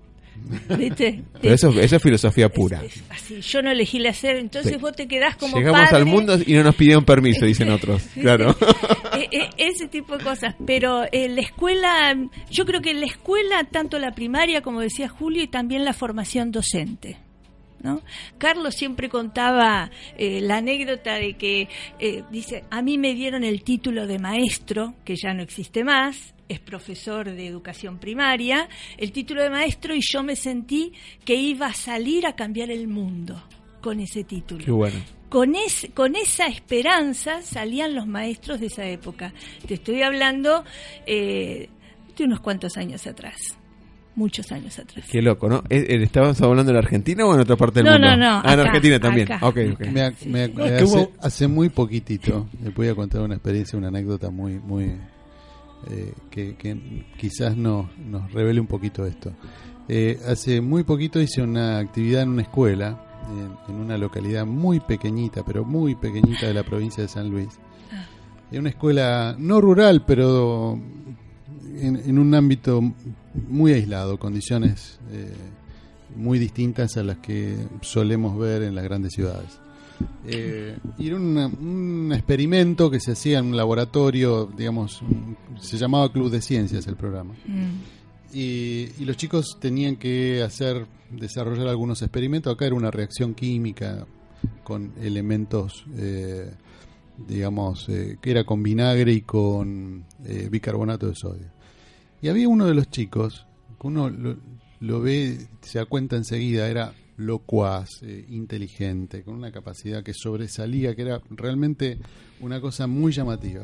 [SPEAKER 5] ¿Viste?
[SPEAKER 3] Pero eso, eso es filosofía pura.
[SPEAKER 5] Es- es así, yo no elegí nacer, entonces
[SPEAKER 3] Sí.
[SPEAKER 5] vos te quedás como
[SPEAKER 3] Llegamos
[SPEAKER 5] padre.
[SPEAKER 3] al mundo y no nos pidieron permiso, dicen otros. Claro.
[SPEAKER 5] Eh, eh, ese tipo de cosas. Pero en la escuela, yo creo que en la escuela, tanto la primaria, como decía Julio, y también la formación docente, ¿no? Carlos siempre contaba eh, la anécdota de que, eh, dice, a mí me dieron el título de maestro, que ya no existe más, es profesor de educación primaria, el título de maestro, y yo me sentí que iba a salir a cambiar el mundo con ese título.
[SPEAKER 3] Qué bueno.
[SPEAKER 5] Con, es, con esa esperanza salían los maestros de esa época. Te estoy hablando eh, de unos cuantos años atrás, muchos años atrás.
[SPEAKER 3] Qué loco, ¿no? ¿Eh, eh, ¿Estabas hablando en la Argentina o en otra parte del
[SPEAKER 5] No,
[SPEAKER 3] mundo?
[SPEAKER 5] no, no,
[SPEAKER 3] Ah, en
[SPEAKER 5] acá,
[SPEAKER 3] Argentina también.
[SPEAKER 5] acá.
[SPEAKER 3] Ok, ok.
[SPEAKER 4] Me, ac- me ac-
[SPEAKER 6] No, que
[SPEAKER 4] hace,
[SPEAKER 6] hubo-
[SPEAKER 4] hace muy poquitito les voy a contar una experiencia, una anécdota muy muy eh, que, que quizás no, nos revele un poquito esto. Eh, hace muy poquito hice una actividad en una escuela en, en una localidad muy pequeñita, pero muy pequeñita de la provincia de San Luis. En una escuela no rural, pero en, en un ámbito muy aislado, condiciones eh, muy distintas a las que solemos ver en las grandes ciudades. Eh, y era una- un experimento que se hacía en un laboratorio, digamos, un- se llamaba Club de Ciencias el programa.
[SPEAKER 5] Mm.
[SPEAKER 4] Y, y los chicos tenían que hacer, desarrollar algunos experimentos. Acá era una reacción química con elementos, eh, digamos, eh, que era con vinagre y con eh, bicarbonato de sodio. Y había uno de los chicos, que uno lo, lo ve, se da cuenta enseguida, era locuaz, eh, inteligente, con una capacidad que sobresalía, que era realmente una cosa muy llamativa.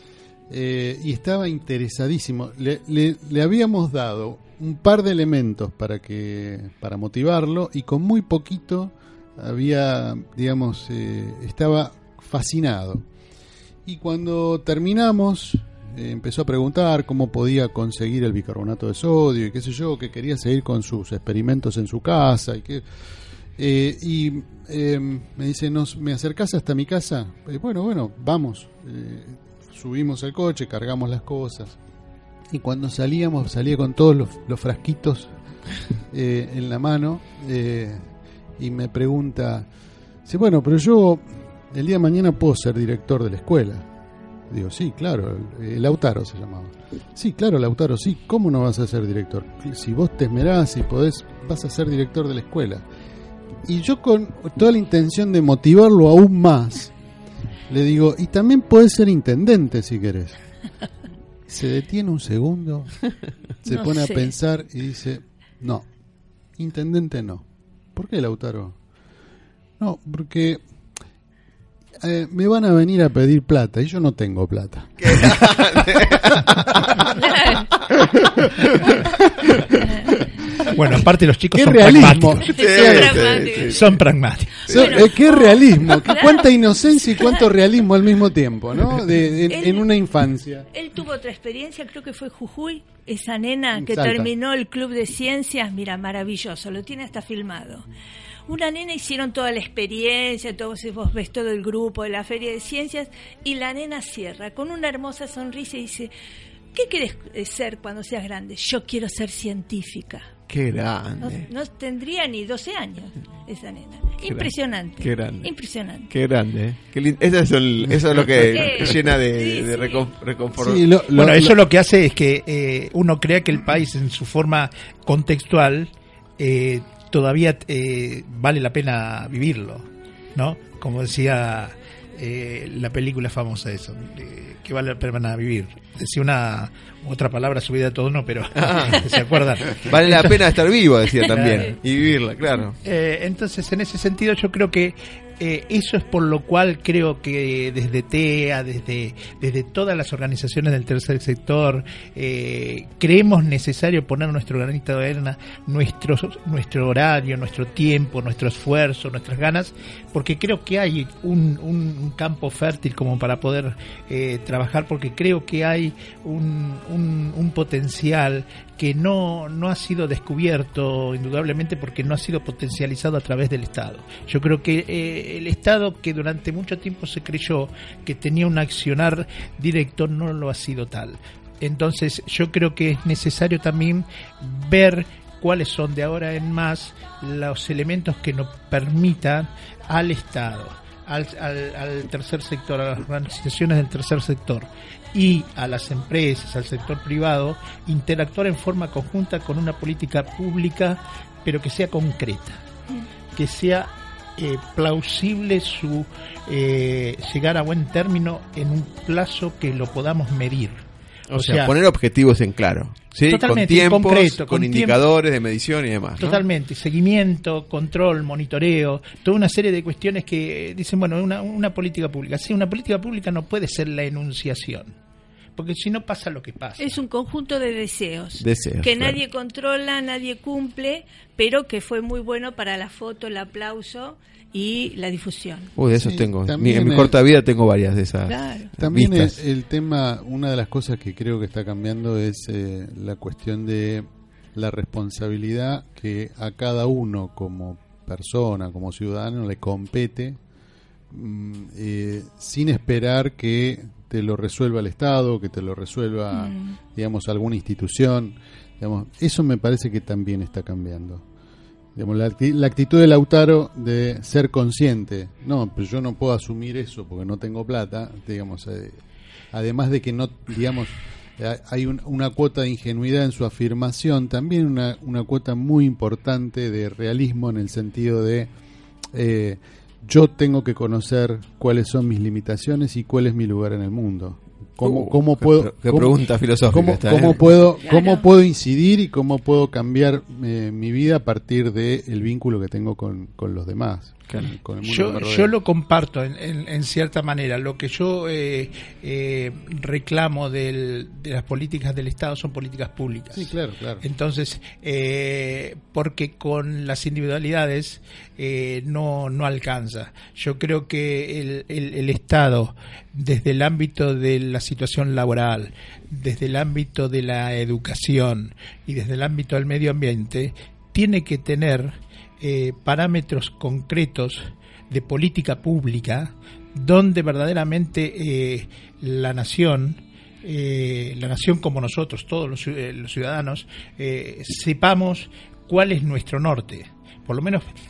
[SPEAKER 4] Eh, y estaba interesadísimo. Le, le, le habíamos dado un par de elementos para que para motivarlo, y con muy poquito había, digamos, eh, estaba fascinado. Y cuando terminamos, eh, empezó a preguntar cómo podía conseguir el bicarbonato de sodio y qué sé yo, que quería seguir con sus experimentos en su casa y que eh, y eh, me dice, ¿Nos, ¿me acercás hasta mi casa? Eh, bueno, bueno, vamos. Eh, subimos al coche, cargamos las cosas, y cuando salíamos salía con todos los, los frasquitos eh, en la mano, eh, y me pregunta, dice, bueno, pero yo el día de mañana puedo ser director de la escuela. Digo, sí, claro, el Lautaro se llamaba. Sí, claro, Lautaro, sí, ¿cómo no vas a ser director? Si vos te esmerás y podés, vas a ser director de la escuela. Y yo con toda la intención de motivarlo aún más, le digo, y también podés ser intendente si querés. Se detiene un segundo, se
[SPEAKER 5] no
[SPEAKER 4] pone
[SPEAKER 5] sé.
[SPEAKER 4] a pensar y dice, no, intendente no. ¿Por qué, Lautaro? No, porque eh, me van a venir a pedir plata y yo no tengo plata.
[SPEAKER 6] Bueno, aparte los chicos
[SPEAKER 4] ¡Qué
[SPEAKER 6] son
[SPEAKER 4] realismo!
[SPEAKER 6] pragmáticos.
[SPEAKER 5] Sí, pragmático.
[SPEAKER 6] Son pragmáticos.
[SPEAKER 4] So,
[SPEAKER 5] Bueno,
[SPEAKER 4] eh, qué realismo, qué, cuánta inocencia y cuánto realismo al mismo tiempo, ¿no? De, de- en, en una infancia.
[SPEAKER 5] Él tuvo otra experiencia, creo que fue Jujuy, esa nena que
[SPEAKER 4] Salta.
[SPEAKER 5] terminó el club de ciencias, mira, maravilloso, lo tiene hasta filmado. Una nena hicieron toda la experiencia, todo, vos ves todo el grupo de la feria de ciencias, y la nena cierra con una hermosa sonrisa y dice, ¿qué querés ser cuando seas grande? Yo quiero ser científica.
[SPEAKER 3] Qué
[SPEAKER 5] No,
[SPEAKER 3] grande.
[SPEAKER 5] no tendría ni doce años esa nena.
[SPEAKER 3] Qué
[SPEAKER 5] Impresionante.
[SPEAKER 3] Qué grande.
[SPEAKER 5] Impresionante.
[SPEAKER 3] Qué grande. ¿eh? Qué lin- eso, es el- eso es lo que
[SPEAKER 5] Sí.
[SPEAKER 3] llena de,
[SPEAKER 5] Sí,
[SPEAKER 3] de
[SPEAKER 5] sí.
[SPEAKER 3] recon- reconfort.
[SPEAKER 4] Sí, lo- lo-
[SPEAKER 6] Bueno, eso
[SPEAKER 4] lo-
[SPEAKER 6] lo que hace es que eh, uno crea que el país en su forma contextual eh, todavía eh, vale la pena vivirlo, ¿no? Como decía eh, la película famosa de eso, eh, que vale la pena vivir. Decía una otra palabra subida a todo no, pero
[SPEAKER 3] Ah.
[SPEAKER 6] ¿se acuerdan?
[SPEAKER 3] Vale la pena estar vivo, decía también.
[SPEAKER 6] Claro.
[SPEAKER 3] Y vivirla, claro.
[SPEAKER 6] Eh, entonces, en ese sentido, yo creo que eh, eso es por lo cual creo que desde T E A, desde, desde todas las organizaciones del tercer sector, eh, creemos necesario poner nuestro granito de arena, nuestro, nuestro horario, nuestro tiempo, nuestro esfuerzo, nuestras ganas, porque creo que hay un, un, un campo fértil como para poder eh, trabajar, porque creo que hay un, un, un potencial que no, no ha sido descubierto indudablemente porque no ha sido potencializado a través del Estado. Yo creo que eh, el Estado, que durante mucho tiempo se creyó que tenía un accionar directo, no lo ha sido tal. Entonces yo creo que es necesario también ver cuáles son de ahora en más los elementos que nos permitan al Estado, al, al, al tercer sector, a las organizaciones del tercer sector y a las empresas, al sector privado, interactuar en forma conjunta con una política pública, pero que sea concreta, que sea eh, plausible su eh, llegar a buen término en un plazo que lo podamos medir.
[SPEAKER 3] O, sea, poner objetivos en claro, ¿sí? Con
[SPEAKER 6] Totalmente,
[SPEAKER 3] tiempos,
[SPEAKER 6] concreto,
[SPEAKER 3] con,
[SPEAKER 6] con
[SPEAKER 3] indicadores de medición y demás, ¿no?
[SPEAKER 6] Totalmente, seguimiento, control, monitoreo, toda una serie de cuestiones que dicen, bueno, una, una política pública. Sí, una política pública no puede ser la enunciación, porque si no pasa lo que pasa.
[SPEAKER 5] Es un conjunto de deseos,
[SPEAKER 3] Deseos,
[SPEAKER 5] que
[SPEAKER 3] claro.
[SPEAKER 5] nadie controla, nadie cumple, pero que fue muy bueno para la foto, el aplauso y la difusión.
[SPEAKER 3] Uy, de esos
[SPEAKER 4] Sí,
[SPEAKER 3] tengo. Mi-
[SPEAKER 4] también
[SPEAKER 3] en mi
[SPEAKER 4] el-
[SPEAKER 3] corta vida tengo varias de esas.
[SPEAKER 5] Claro.
[SPEAKER 4] También el,
[SPEAKER 3] vistas.
[SPEAKER 4] el tema, una de las cosas que creo que está cambiando es eh, la cuestión de la responsabilidad que a cada uno como persona, como ciudadano, le compete mm, eh, sin esperar que te lo resuelva el Estado, que te lo resuelva,
[SPEAKER 5] Mm.
[SPEAKER 4] digamos, alguna institución. Digamos, eso me parece que también está cambiando. Digamos, la, acti- la actitud de Lautaro de ser consciente, no, pero yo no puedo asumir eso porque no tengo plata, digamos, eh, además de que no, digamos, eh, hay un- una cuota de ingenuidad en su afirmación, también una, una cuota muy importante de realismo en el sentido de eh, yo tengo que conocer cuáles son mis limitaciones y cuál es mi lugar en el mundo. ¿Cómo,
[SPEAKER 3] Uh,
[SPEAKER 4] cómo
[SPEAKER 3] qué
[SPEAKER 4] puedo,
[SPEAKER 3] pre- qué
[SPEAKER 4] cómo-
[SPEAKER 3] pregunta filosófica
[SPEAKER 4] cómo,
[SPEAKER 3] esta,
[SPEAKER 4] cómo
[SPEAKER 3] ¿eh?
[SPEAKER 4] puedo,
[SPEAKER 5] Claro.
[SPEAKER 4] cómo puedo incidir y cómo puedo cambiar eh, mi vida a partir de el vínculo que tengo con, con los demás, con, con el mundo que
[SPEAKER 6] Yo,
[SPEAKER 4] me rodea?
[SPEAKER 6] yo lo comparto en, en- en cierta manera. Lo que yo eh, eh, reclamo del- de las políticas del Estado son políticas públicas.
[SPEAKER 4] Sí, claro, claro.
[SPEAKER 6] Entonces, eh, porque con las individualidades eh, no, no alcanza. Yo creo que el, el, el Estado, desde el ámbito de la situación laboral, desde el ámbito de la educación y desde el ámbito del medio ambiente, tiene que tener eh, parámetros concretos de política pública donde verdaderamente eh, la nación eh, la nación como nosotros, todos los, eh, los ciudadanos, eh, sepamos cuál es nuestro norte. Por lo menos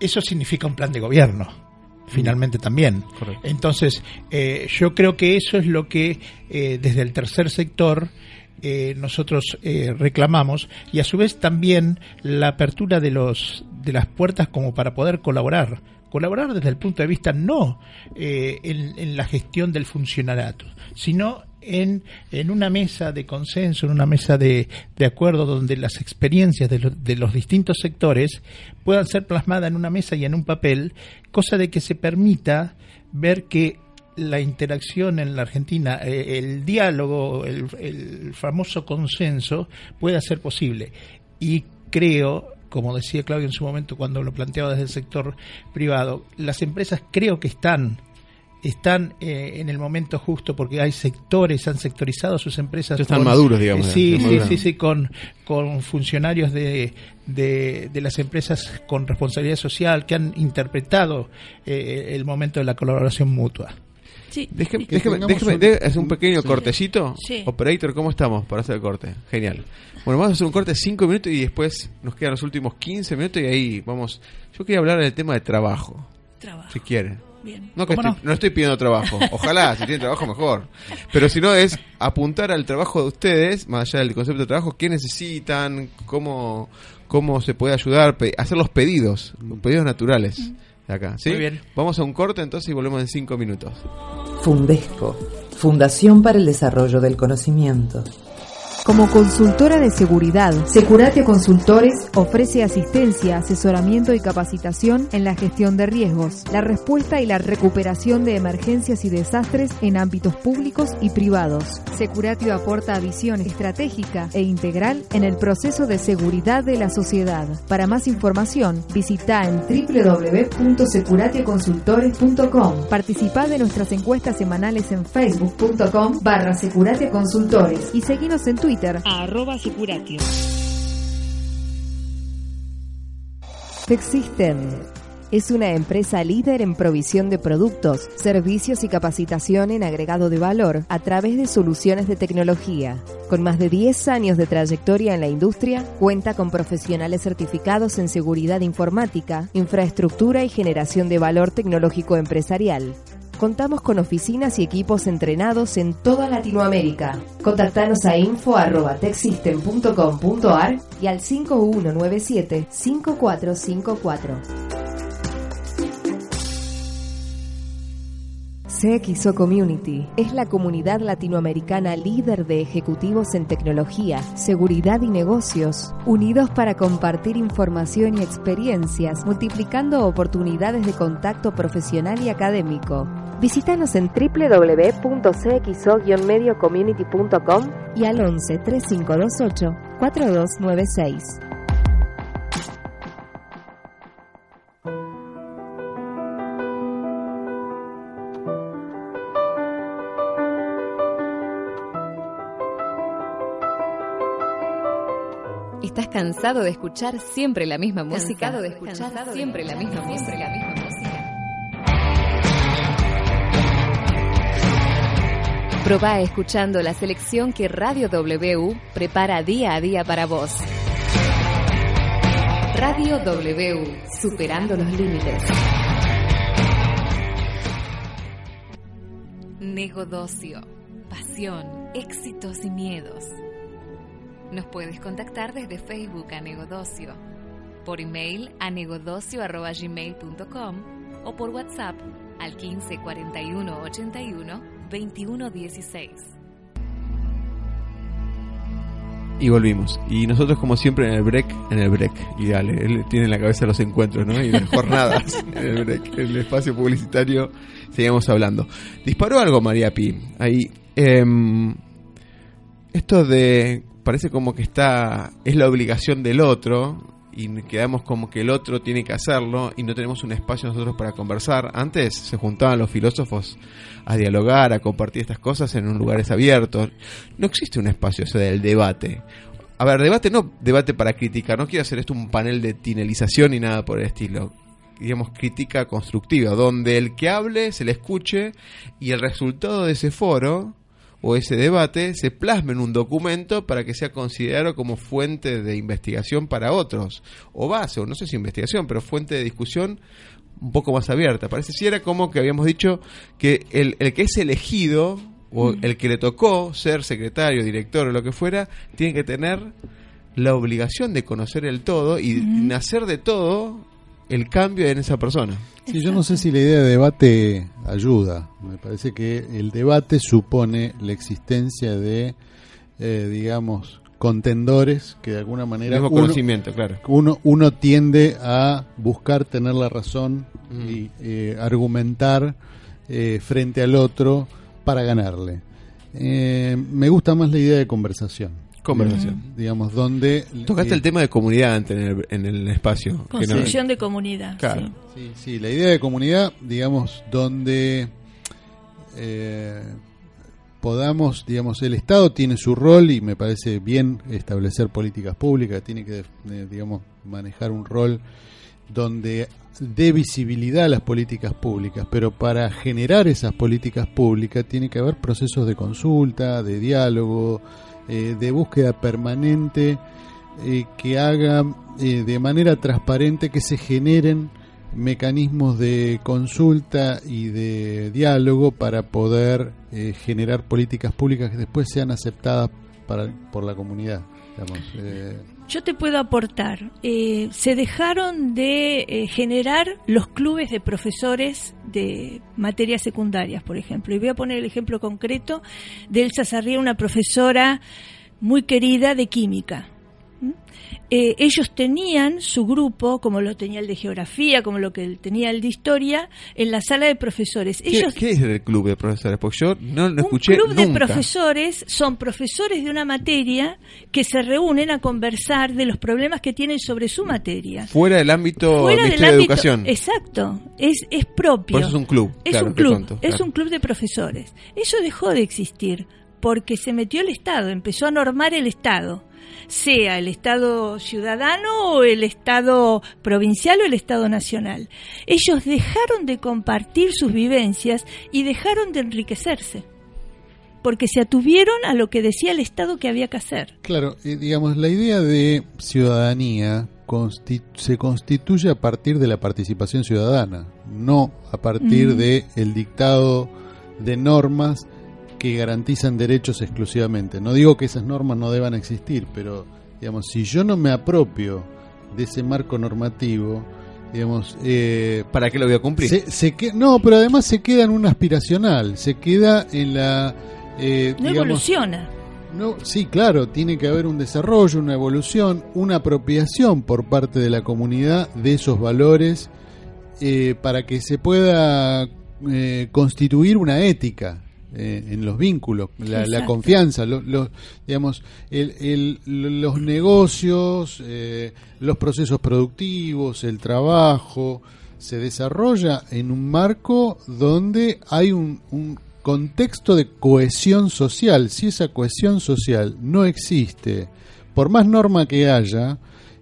[SPEAKER 6] eso significa un plan de gobierno, finalmente también.
[SPEAKER 3] Correcto.
[SPEAKER 6] Entonces, eh, yo creo que eso es lo que eh, desde el tercer sector eh, nosotros eh, reclamamos, y a su vez también la apertura de los de las puertas como para poder colaborar. Colaborar desde el punto de vista no eh, en, en la gestión del funcionariado, sino en, en una mesa de consenso, en una mesa de, de acuerdo donde las experiencias de, lo, de los distintos sectores puedan ser plasmadas en una mesa y en un papel, cosa de que se permita ver que la interacción en la Argentina, eh, el diálogo, el, el famoso consenso pueda ser posible. Y creo, como decía Claudio en su momento cuando lo planteaba desde el sector privado, las empresas creo que están están eh, en el momento justo, porque hay sectores, han sectorizado sus empresas.
[SPEAKER 3] Ya están
[SPEAKER 6] con,
[SPEAKER 3] maduros, digamos.
[SPEAKER 6] Eh, sí, sí,
[SPEAKER 3] sí,
[SPEAKER 6] sí, sí, con, con funcionarios de, de, de las empresas con responsabilidad social que han interpretado eh, el momento de la colaboración mutua.
[SPEAKER 5] Sí.
[SPEAKER 3] Déjeme,
[SPEAKER 4] Que
[SPEAKER 3] déjeme,
[SPEAKER 4] tengamos
[SPEAKER 3] déjeme
[SPEAKER 4] un-
[SPEAKER 3] de- hacer un
[SPEAKER 4] un-
[SPEAKER 3] pequeño
[SPEAKER 4] sí.
[SPEAKER 3] cortecito.
[SPEAKER 5] Sí.
[SPEAKER 3] Operator, ¿cómo estamos para hacer el corte? Genial. Bueno, vamos a hacer un corte de cinco minutos y después nos quedan los últimos quince minutos y ahí vamos. Yo quería hablar del tema de trabajo,
[SPEAKER 5] Trabajo.
[SPEAKER 3] si quiere.
[SPEAKER 5] Bien.
[SPEAKER 3] No, que
[SPEAKER 6] ¿Cómo
[SPEAKER 3] estoy- no? estoy pidiendo trabajo. Ojalá, si tienen trabajo, mejor. Pero si no, es apuntar al trabajo de ustedes, más allá del concepto de trabajo, qué necesitan, cómo, cómo se puede ayudar, pe- hacer los pedidos, los pedidos naturales de acá. ¿sí?
[SPEAKER 6] Muy bien.
[SPEAKER 3] Vamos a un corte entonces y volvemos en cinco minutos.
[SPEAKER 7] Fundesco, Fundación para el Desarrollo del Conocimiento.
[SPEAKER 2] Como consultora de seguridad, Securatio Consultores ofrece asistencia, asesoramiento y capacitación en la gestión de riesgos, la respuesta y la recuperación de emergencias y desastres en ámbitos públicos y privados. Securatio aporta visión estratégica e integral en el proceso de seguridad de la sociedad. Para más información, visita en doble u doble u doble u punto securatio consultores punto com. Participá de nuestras encuestas semanales en facebook punto com barra Securatio Consultores y seguinos en Twitter a arroba Securatio. TechSystem es una empresa líder en provisión de productos, servicios y capacitación en agregado de valor a través de soluciones de tecnología. Con más de diez años de trayectoria en la industria, cuenta con profesionales certificados en seguridad informática, infraestructura y generación de valor tecnológico empresarial. Contamos con oficinas y equipos entrenados en toda Latinoamérica. Contactanos a info arroba techsystem punto com punto ar y al cinco uno nueve siete cinco cuatro cinco cuatro. C X O Community es la comunidad latinoamericana líder de ejecutivos en tecnología, seguridad y negocios, unidos para compartir información y experiencias, multiplicando oportunidades de contacto profesional y académico. Visítanos en doble u doble u doble u punto c x o guion medio community punto com y al once treinta y cinco veintiocho cuarenta y dos noventa y seis.
[SPEAKER 8] ¿Estás cansado de escuchar siempre la misma música?
[SPEAKER 9] Cansado de escuchar
[SPEAKER 8] Cansado de
[SPEAKER 9] siempre la misma
[SPEAKER 8] escuchar siempre
[SPEAKER 9] música.
[SPEAKER 8] la misma música. Probá escuchando la selección que Radio W prepara día a día para vos. Radio W, superando los límites. Negodocio, pasión, éxitos y miedos. Nos puedes contactar desde Facebook a Negodocio, por email a negodocio arroba gmail punto com o por WhatsApp al quince cuarenta y uno ochenta y uno veintiuno dieciséis.
[SPEAKER 3] Y volvimos. Y nosotros, como siempre, en el break, en el break. Y dale, él tiene en la cabeza los encuentros, ¿no? Y las jornadas en el break, en el espacio publicitario, seguimos hablando. Disparó algo María Pi. Ahí. Eh, esto de. Parece como que está. Es la obligación del otro. Y quedamos como que el otro tiene que hacerlo. Y no tenemos un espacio nosotros para conversar. Antes se juntaban los filósofos a dialogar, a compartir estas cosas en lugares abiertos. No existe un espacio ese del debate. A ver, debate no debate para criticar. No quiero hacer esto un panel de tinelización ni nada por el estilo. Digamos, crítica constructiva, donde el que hable se le escuche y el resultado de ese foro o ese debate se plasme en un documento para que sea considerado como fuente de investigación para otros, o base, o no sé si investigación, pero fuente de discusión un poco más abierta. Pareciera como que habíamos dicho que el, el que es elegido o el que le tocó ser secretario, director o lo que fuera, tiene que tener la obligación de conocer el todo y uh-huh. nacer de todo el cambio en esa persona.
[SPEAKER 4] Sí, yo no sé si la idea de debate ayuda. Me parece que el debate supone la existencia de, eh, digamos, contendores que de alguna manera
[SPEAKER 3] mismo
[SPEAKER 4] uno,
[SPEAKER 3] conocimiento, claro.
[SPEAKER 4] Uno, uno tiende a buscar tener la razón mm. y eh, argumentar eh, frente al otro para ganarle. Eh, me gusta más la idea de conversación.
[SPEAKER 3] Conversación.
[SPEAKER 4] Mm. Digamos, donde...
[SPEAKER 3] Tocaste eh, el tema de comunidad antes en el, en el espacio.
[SPEAKER 5] Construcción no, de comunidad.
[SPEAKER 3] Claro.
[SPEAKER 4] Sí. sí, sí, la idea de comunidad, digamos, donde... Eh, podamos, digamos, el Estado tiene su rol y me parece bien establecer políticas públicas, tiene que, eh, digamos, manejar un rol donde dé visibilidad a las políticas públicas, pero para generar esas políticas públicas tiene que haber procesos de consulta, de diálogo, eh, de búsqueda permanente, eh, que haga eh, de manera transparente que se generen mecanismos de consulta y de diálogo para poder eh, generar políticas públicas que después sean aceptadas para, por la comunidad. Digamos, eh.
[SPEAKER 5] Yo te puedo aportar. Eh, se dejaron de eh, generar los clubes de profesores de materias secundarias, por ejemplo. Y voy a poner el ejemplo concreto de Elsa Sarriá, una profesora muy querida de química. Eh, ellos tenían su grupo, como lo tenía el de geografía, como lo que tenía el de historia, en la sala de profesores. Ellos,
[SPEAKER 3] ¿Qué, ¿Qué es el club de profesores? Porque yo no lo escuché
[SPEAKER 5] nunca. Un club
[SPEAKER 3] nunca.
[SPEAKER 5] de profesores son profesores de una materia que se reúnen a conversar de los problemas que tienen sobre su materia.
[SPEAKER 3] Fuera del ámbito
[SPEAKER 5] Fuera
[SPEAKER 3] del
[SPEAKER 5] del ámbito,
[SPEAKER 3] de educación.
[SPEAKER 5] Exacto, es, es propio.
[SPEAKER 3] Por eso es un club.
[SPEAKER 5] Es
[SPEAKER 3] claro,
[SPEAKER 5] un club,
[SPEAKER 3] tonto,
[SPEAKER 5] es
[SPEAKER 3] claro.
[SPEAKER 5] un club de profesores. Eso dejó de existir porque se metió el Estado, empezó a normar el Estado. Sea el Estado ciudadano o el Estado provincial o el Estado nacional. Ellos dejaron de compartir sus vivencias y dejaron de enriquecerse, porque se atuvieron a lo que decía el Estado que había que hacer.
[SPEAKER 4] Claro, eh, digamos, la idea de ciudadanía constitu- se constituye a partir de la participación ciudadana, no a partir mm. de el dictado de normas que garantizan derechos exclusivamente. No digo que esas normas no deban existir, pero digamos, si yo no me apropio de ese marco normativo, digamos, eh,
[SPEAKER 3] ¿para qué lo voy a cumplir?
[SPEAKER 4] Se, se que, no, pero además se queda en un aspiracional, se queda en la... Eh,
[SPEAKER 5] no
[SPEAKER 4] digamos,
[SPEAKER 5] evoluciona.
[SPEAKER 4] No, sí, claro, tiene que haber un desarrollo, una evolución, una apropiación por parte de la comunidad de esos valores eh, para que se pueda eh, constituir una ética. Eh, en los vínculos, la, la confianza, lo, lo, digamos, el, el, los negocios, eh, los procesos productivos, el trabajo, se desarrolla en un marco donde hay un, un contexto de cohesión social. Si esa cohesión social no existe, por más norma que haya,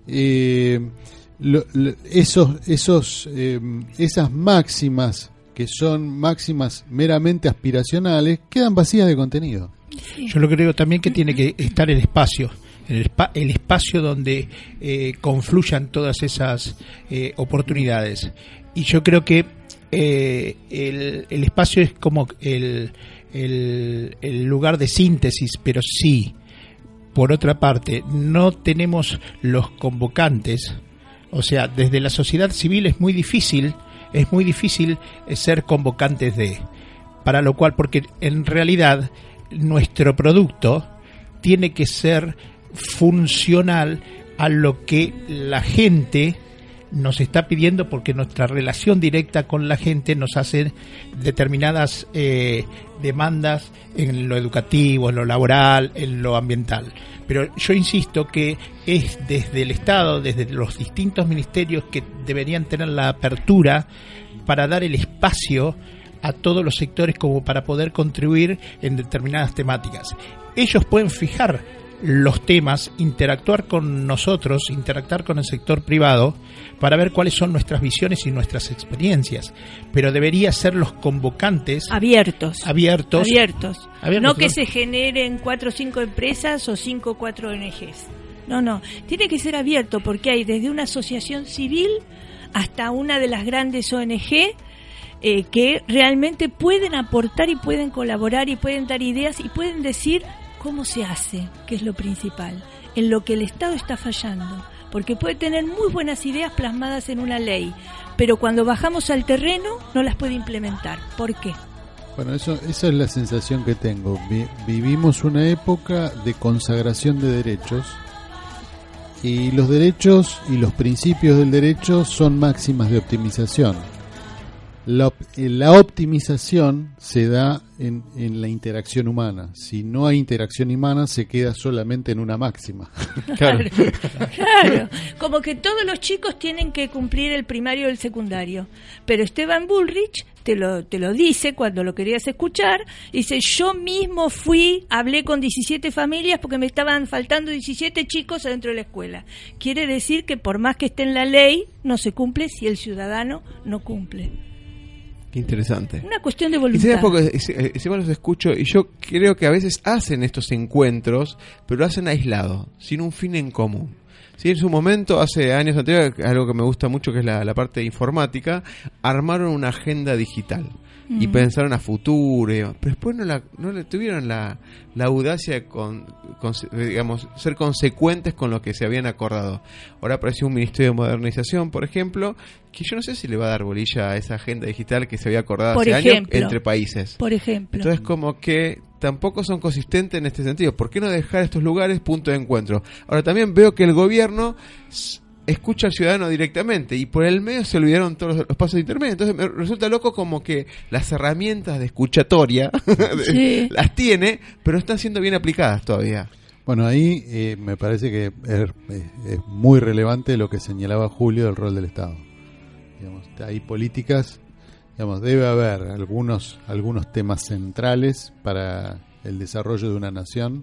[SPEAKER 4] eh, lo, lo, esos, esos, eh, esas máximas que son máximas meramente aspiracionales, quedan vacías de contenido.
[SPEAKER 6] Yo lo creo también que tiene que estar el espacio, el, espa- el espacio donde eh, confluyan todas esas eh, oportunidades. Y yo creo que eh, el, el espacio es como el, el, el lugar de síntesis, pero sí, por otra parte, no tenemos los convocantes. O sea, desde la sociedad civil es muy difícil Es muy difícil ser convocantes de, para lo cual, porque en realidad nuestro producto tiene que ser funcional a lo que la gente nos está pidiendo, porque nuestra relación directa con la gente nos hace determinadas eh, demandas en lo educativo, en lo laboral, en lo ambiental. Pero yo insisto que es desde el Estado, desde los distintos ministerios, que deberían tener la apertura para dar el espacio a todos los sectores como para poder contribuir en determinadas temáticas. Ellos pueden fijar los temas, interactuar con nosotros, interactuar con el sector privado para ver cuáles son nuestras visiones y nuestras experiencias, pero debería ser los convocantes
[SPEAKER 5] abiertos,
[SPEAKER 6] abiertos,
[SPEAKER 5] abiertos,
[SPEAKER 6] abiertos
[SPEAKER 5] no que
[SPEAKER 6] ¿no?
[SPEAKER 5] se generen cuatro o cinco empresas o cinco o cuatro O N Ges. No, no, tiene que ser abierto porque hay desde una asociación civil hasta una de las grandes O N Ge eh, que realmente pueden aportar y pueden colaborar y pueden dar ideas y pueden decir cómo se hace, que es lo principal, en lo que el Estado está fallando, porque puede tener muy buenas ideas plasmadas en una ley, pero cuando bajamos al terreno no las puede implementar. ¿Por qué?
[SPEAKER 4] Bueno, eso, esa es la sensación que tengo. Vi, vivimos una época de consagración de derechos y los derechos y los principios del derecho son máximas de optimización. La, la optimización se da en, en la interacción humana. Si no hay interacción humana, se queda solamente en una máxima.
[SPEAKER 5] Claro, claro. Como que todos los chicos tienen que cumplir el primario y el secundario. Pero Esteban Bullrich te lo, te lo dice cuando lo querías escuchar. Dice, yo mismo fui, hablé con diecisiete familias porque me estaban faltando diecisiete chicos adentro de la escuela. Quiere decir que por más que esté en la ley, no se cumple si el ciudadano no cumple.
[SPEAKER 3] Qué interesante.
[SPEAKER 5] Una cuestión de
[SPEAKER 3] Y
[SPEAKER 5] voluntad.
[SPEAKER 3] porque encima los escucho y yo creo que a veces hacen estos encuentros, pero lo hacen aislados, sin un fin en común. Sí, en su momento, hace años anteriores, algo que me gusta mucho que es la, la parte de informática, armaron una agenda digital y mm. pensaron a futuro, y, pero después no la, no le tuvieron la, la audacia de con, con, digamos, ser consecuentes con lo que se habían acordado. Ahora apareció un Ministerio de Modernización, por ejemplo, que yo no sé si le va a dar bolilla a esa agenda digital que se había acordado
[SPEAKER 5] por
[SPEAKER 3] hace
[SPEAKER 5] ejemplo,
[SPEAKER 3] años entre países.
[SPEAKER 5] Por ejemplo.
[SPEAKER 3] Entonces, como que tampoco son consistentes en este sentido. ¿Por qué no dejar estos lugares punto de encuentro? Ahora, también veo que el gobierno escucha al ciudadano directamente y por el medio se olvidaron todos los, los pasos intermedios. Entonces me resulta loco como que las herramientas de escuchatoria sí. las tiene, pero no están siendo bien aplicadas todavía.
[SPEAKER 4] Bueno, ahí eh, me parece que es, es muy relevante lo que señalaba Julio del rol del Estado. Digamos, hay políticas, digamos, debe haber algunos algunos temas centrales para el desarrollo de una nación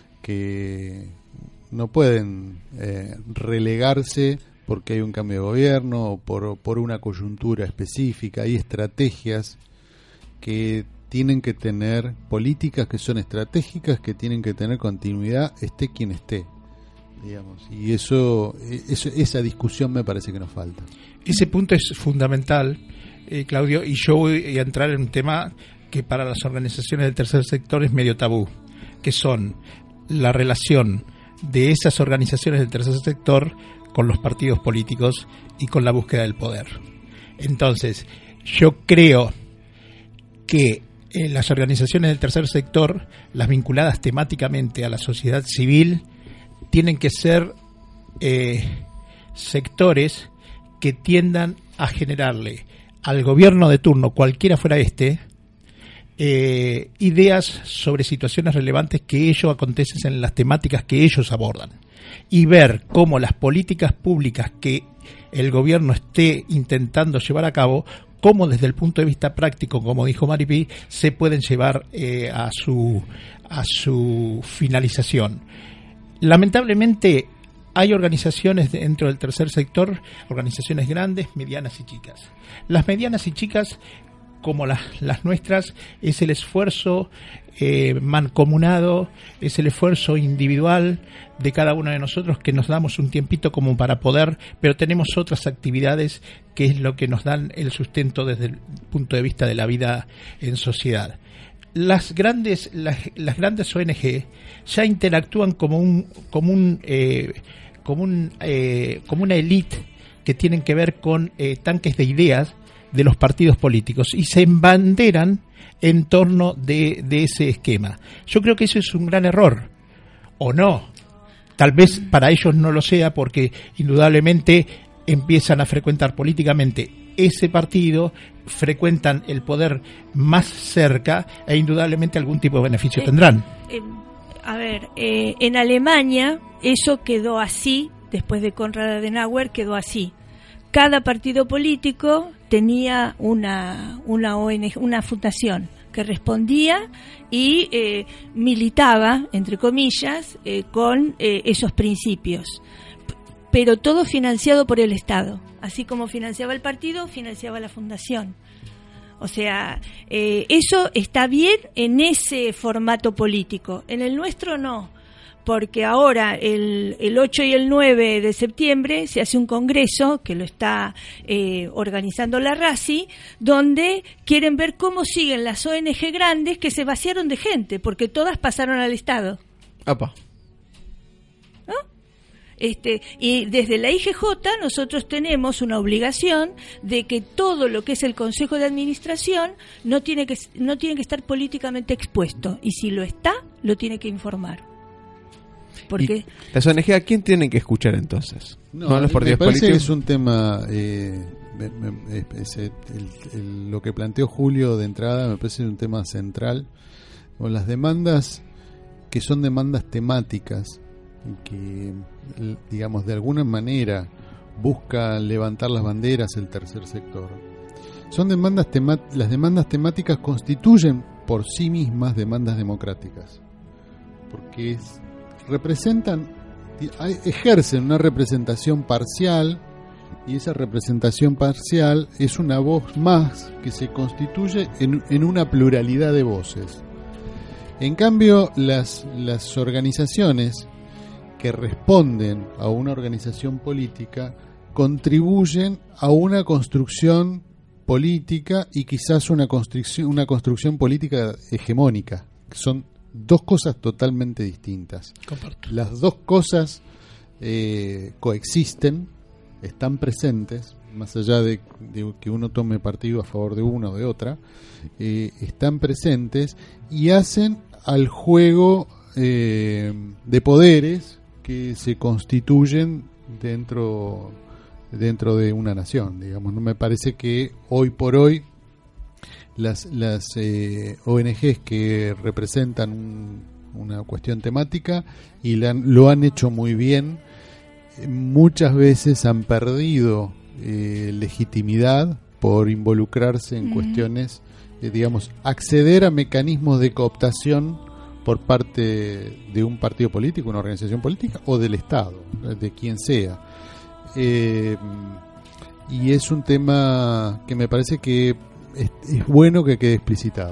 [SPEAKER 4] que no pueden eh, relegarse porque hay un cambio de gobierno o por, por una coyuntura específica. Hay estrategias que tienen que tener, políticas que son estratégicas, que tienen que tener continuidad, esté quien esté, digamos. Y eso, eso esa discusión me parece que nos falta.
[SPEAKER 6] Ese punto es fundamental, eh, Claudio, y yo voy a entrar en un tema que para las organizaciones del tercer sector es medio tabú, que son la relación de esas organizaciones del tercer sector con los partidos políticos y con la búsqueda del poder. Entonces, yo creo que eh, las organizaciones del tercer sector, las vinculadas temáticamente a la sociedad civil, tienen que ser eh, sectores que tiendan a generarle al gobierno de turno, cualquiera fuera este, Eh, ideas sobre situaciones relevantes que ellos acontecen en las temáticas que ellos abordan y ver cómo las políticas públicas que el gobierno esté intentando llevar a cabo, cómo desde el punto de vista práctico, como dijo Maripi, se pueden llevar eh, a su a su finalización. Lamentablemente hay organizaciones dentro del tercer sector, organizaciones grandes, medianas y chicas. Las medianas y chicas, como las, las nuestras, es el esfuerzo eh, mancomunado, es el esfuerzo individual de cada uno de nosotros que nos damos un tiempito como para poder, pero tenemos otras actividades que es lo que nos dan el sustento desde el punto de vista de la vida en sociedad. Las grandes las, las grandes O N Ge ya interactúan como un como un eh, como un eh, como una élite que tienen que ver con eh, tanques de ideas de los partidos políticos y se embanderan en torno de, de ese esquema. Yo creo que eso es un gran error, o no. Tal vez para ellos no lo sea porque indudablemente empiezan a frecuentar políticamente ese partido, frecuentan el poder más cerca e indudablemente algún tipo de beneficio eh, tendrán.
[SPEAKER 5] Eh, a ver, eh, en Alemania eso quedó así, después de Konrad Adenauer quedó así. Cada partido político tenía una una O N Ge, una fundación que respondía y eh, militaba, entre comillas, eh, con eh, esos principios. Pero todo financiado por el Estado. Así como financiaba el partido, financiaba la fundación. O sea, eh, eso está bien en ese formato político. En el nuestro no, porque ahora el, el ocho y el nueve de septiembre se hace un congreso que lo está eh, organizando la RACI, donde quieren ver cómo siguen las O N G grandes que se vaciaron de gente, porque todas pasaron al Estado.
[SPEAKER 3] Apa.
[SPEAKER 5] ¿No? Este, y desde la I G J nosotros tenemos una obligación de que todo lo que es el Consejo de Administración no tiene que no tiene que estar políticamente expuesto, y si lo está, lo tiene que informar. Porque
[SPEAKER 3] ¿Y las O N G a quién tienen que escuchar entonces?
[SPEAKER 4] No,
[SPEAKER 3] ¿No los partidos
[SPEAKER 4] me parece
[SPEAKER 3] políticos?
[SPEAKER 4] que es un tema, eh, me, me, es el, el, lo que planteó Julio de entrada me parece un tema central. Con las demandas que son demandas temáticas, que digamos de alguna manera busca levantar las banderas el tercer sector. Son demandas tema- las demandas temáticas constituyen por sí mismas demandas democráticas, porque es, representan, ejercen una representación parcial, y esa representación parcial es una voz más que se constituye en, en una pluralidad de voces. En cambio, las, las organizaciones que responden a una organización política contribuyen a una construcción política y quizás una construcción, una construcción política hegemónica. Son dos cosas totalmente distintas.
[SPEAKER 6] Comparto.
[SPEAKER 4] Las dos cosas eh, coexisten, están presentes, más allá de, de que uno tome partido a favor de una o de otra, eh, están presentes y hacen al juego eh, de poderes que se constituyen dentro dentro de una nación, digamos. No me parece que hoy por hoy las las eh, O N Ges que representan un, una cuestión temática y la, lo han hecho muy bien, muchas veces han perdido eh, legitimidad por involucrarse en mm. cuestiones, eh, digamos, acceder a mecanismos de cooptación por parte de un partido político, una organización política o del Estado, de quien sea. Eh, y es un tema que me parece que es, es bueno que quede explicitado.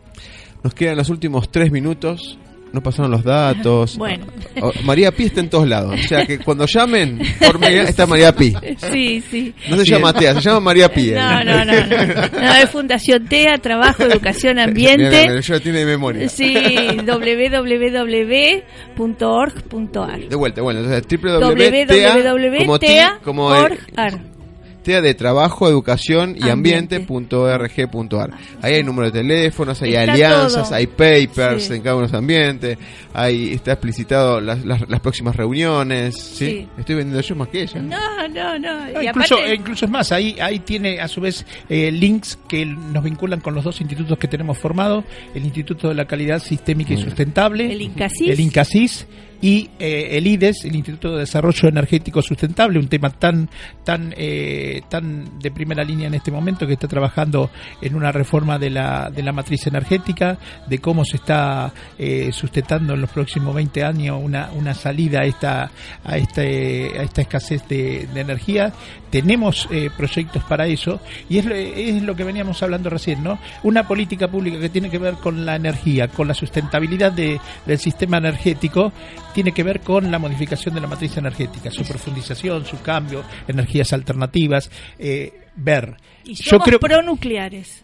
[SPEAKER 3] Nos quedan los últimos tres minutos. No pasaron los datos.
[SPEAKER 5] Bueno.
[SPEAKER 3] Oh, María Pi está en todos lados. O sea que cuando llamen, por María, está María Pi.
[SPEAKER 5] Sí, sí.
[SPEAKER 3] No se llama TEA, se llama María Pi.
[SPEAKER 5] No, no, no, no. No, es Fundación TEA, Trabajo, Educación, Ambiente.
[SPEAKER 3] Mira, mira, yo la tiene de memoria.
[SPEAKER 5] Sí, doble u doble u doble u punto org punto a r.
[SPEAKER 3] De vuelta, bueno, entonces doble u doble u doble u punto tea como
[SPEAKER 5] org punto a r.
[SPEAKER 3] TEA de Trabajo, Educación y Ambiente punto org punto a r. Ahí hay número de teléfonos, hay está alianzas, todo. Hay papers sí. en cada uno de los ambientes, ahí está explicitado las, las, las próximas reuniones. ¿sí? Sí. Estoy vendiendo yo más que ella.
[SPEAKER 5] No, no, no.
[SPEAKER 6] no incluso, aparte... incluso es más, ahí, ahí tiene a su vez eh, links que nos vinculan con los dos institutos que tenemos formados, el Instituto de la Calidad Sistémica y Sustentable,
[SPEAKER 5] el INCASIS,
[SPEAKER 6] el INCASIS y eh, el I D E S, el Instituto de Desarrollo Energético Sustentable, un tema tan tan eh, tan de primera línea en este momento, que está trabajando en una reforma de la de la matriz energética, de cómo se está eh, sustentando en los próximos veinte años una una salida a esta a este a esta escasez de, de energía. Tenemos eh, proyectos para eso, y es, es lo que veníamos hablando recién, ¿no? Una política pública que tiene que ver con la energía, con la sustentabilidad de, del sistema energético, tiene que ver con la modificación de la matriz energética, su profundización, su cambio, energías alternativas, eh, ver.
[SPEAKER 5] Y somos
[SPEAKER 6] Yo creo
[SPEAKER 5] pronucleares.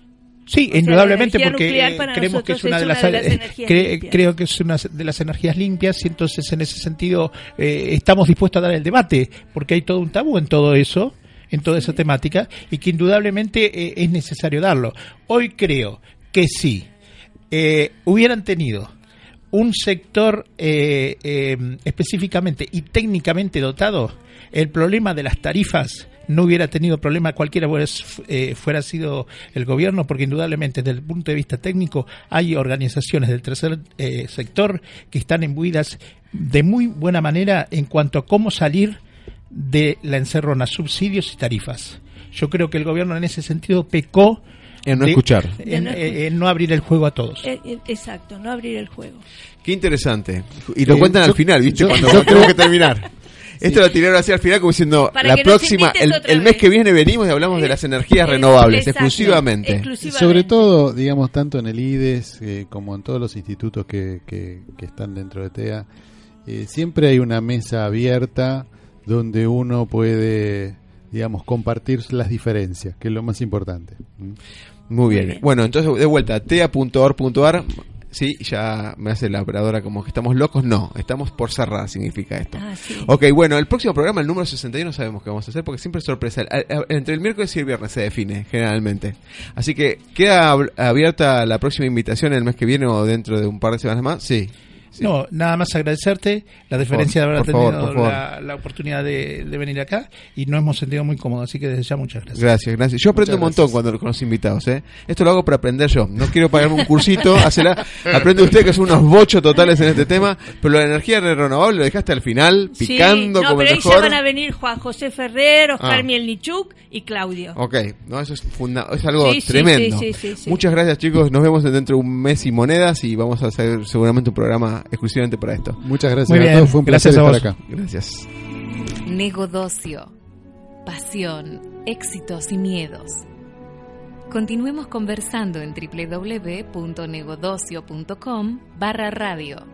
[SPEAKER 6] Sí,
[SPEAKER 5] o
[SPEAKER 6] indudablemente,
[SPEAKER 5] sea,
[SPEAKER 6] porque creemos que es una, es una de las, de las energías cre, creo que es una de las energías limpias, y entonces en ese sentido eh, estamos dispuestos a dar el debate, porque hay todo un tabú en todo eso, en toda esa temática, y que indudablemente eh, es necesario darlo. Hoy creo que sí, eh, hubieran tenido un sector eh, eh, específicamente y técnicamente dotado, el problema de las tarifas no hubiera tenido problema cualquiera fuera, eh, fuera sido el gobierno, porque indudablemente desde el punto de vista técnico hay organizaciones del tercer eh, sector que están imbuidas de muy buena manera en cuanto a cómo salir de la encerrona, subsidios y tarifas. Yo creo que el gobierno en ese sentido pecó
[SPEAKER 3] En no
[SPEAKER 6] de-
[SPEAKER 3] escuchar.
[SPEAKER 6] En, en- en no abrir el juego a todos.
[SPEAKER 5] Eh, eh, Exacto, no abrir el juego.
[SPEAKER 3] Qué interesante. Y lo
[SPEAKER 4] Eh,
[SPEAKER 3] cuentan
[SPEAKER 4] yo-
[SPEAKER 3] al final, ¿viste?
[SPEAKER 4] yo-
[SPEAKER 3] Cuando
[SPEAKER 4] yo
[SPEAKER 3] tenemos
[SPEAKER 4] creo-
[SPEAKER 3] que terminar. Esto lo tiraron así al final como diciendo,
[SPEAKER 5] Para
[SPEAKER 3] la
[SPEAKER 5] que nos
[SPEAKER 3] próxima,
[SPEAKER 5] invites
[SPEAKER 3] el,
[SPEAKER 5] otra
[SPEAKER 3] el mes
[SPEAKER 5] vez.
[SPEAKER 3] que viene venimos y hablamos de las energías
[SPEAKER 5] Eh,
[SPEAKER 3] renovables,
[SPEAKER 5] exacto,
[SPEAKER 3] exclusivamente.
[SPEAKER 5] exclusivamente.
[SPEAKER 4] Sobre todo, digamos, tanto en el I D E S eh, como en todos los institutos que, que, que están dentro de T E A, eh, siempre hay una mesa abierta donde uno puede, digamos, compartir las diferencias, que es lo más importante. ¿Mm?
[SPEAKER 3] Muy bien.
[SPEAKER 5] Muy bien.
[SPEAKER 3] Bueno, entonces de vuelta, tea punto org punto ar. Sí, ya me hace la operadora como que estamos locos. No, estamos por cerrar, significa esto.
[SPEAKER 5] Ah, sí.
[SPEAKER 3] Ok, bueno, el próximo programa, el número sesenta y uno, sabemos qué vamos a hacer porque siempre es sorpresa. A- a- Entre el miércoles y el viernes se define, generalmente. Así que, ¿queda ab- abierta la próxima invitación el mes que viene o dentro de un par de semanas más? Sí. sí.
[SPEAKER 6] No, nada más agradecerte la diferencia
[SPEAKER 3] Por-
[SPEAKER 6] de haber
[SPEAKER 3] por favor,
[SPEAKER 6] tenido
[SPEAKER 3] por favor.
[SPEAKER 6] la, la oportunidad de, de venir acá y nos hemos sentido muy cómodos, así que desde ya muchas gracias.
[SPEAKER 3] Gracias, gracias. Yo aprendo
[SPEAKER 4] Muchas
[SPEAKER 3] un montón
[SPEAKER 4] gracias.
[SPEAKER 3] cuando con los invitados, ¿eh? Esto lo hago para aprender yo. No quiero pagarme un cursito, hacela. Aprende usted que son unos bochos totales en este tema, pero la energía renovable lo dejaste al final,
[SPEAKER 5] Sí,
[SPEAKER 3] picando
[SPEAKER 5] no,
[SPEAKER 3] como
[SPEAKER 5] pero
[SPEAKER 3] el
[SPEAKER 5] ahí ya
[SPEAKER 3] mejor.
[SPEAKER 5] van a venir Juan José Ferrer, Oscar
[SPEAKER 3] Ah.
[SPEAKER 5] Mielnichuk y Claudio.
[SPEAKER 3] Ok, no, eso es, funda es algo
[SPEAKER 5] Sí, sí,
[SPEAKER 3] tremendo.
[SPEAKER 5] sí, sí, sí, sí.
[SPEAKER 3] Muchas gracias, chicos. Nos vemos dentro de un mes y monedas y vamos a hacer seguramente un programa exclusivamente para esto.
[SPEAKER 4] Muchas gracias
[SPEAKER 6] Muy
[SPEAKER 4] a
[SPEAKER 6] bien,
[SPEAKER 4] todos, fue un
[SPEAKER 6] gracias
[SPEAKER 4] placer
[SPEAKER 6] a
[SPEAKER 4] estar
[SPEAKER 6] vos.
[SPEAKER 4] acá.
[SPEAKER 3] Gracias.
[SPEAKER 8] Negodocio. Pasión, éxitos y miedos. Continuemos conversando en doble u doble u doble u punto negodocio punto com barra radio.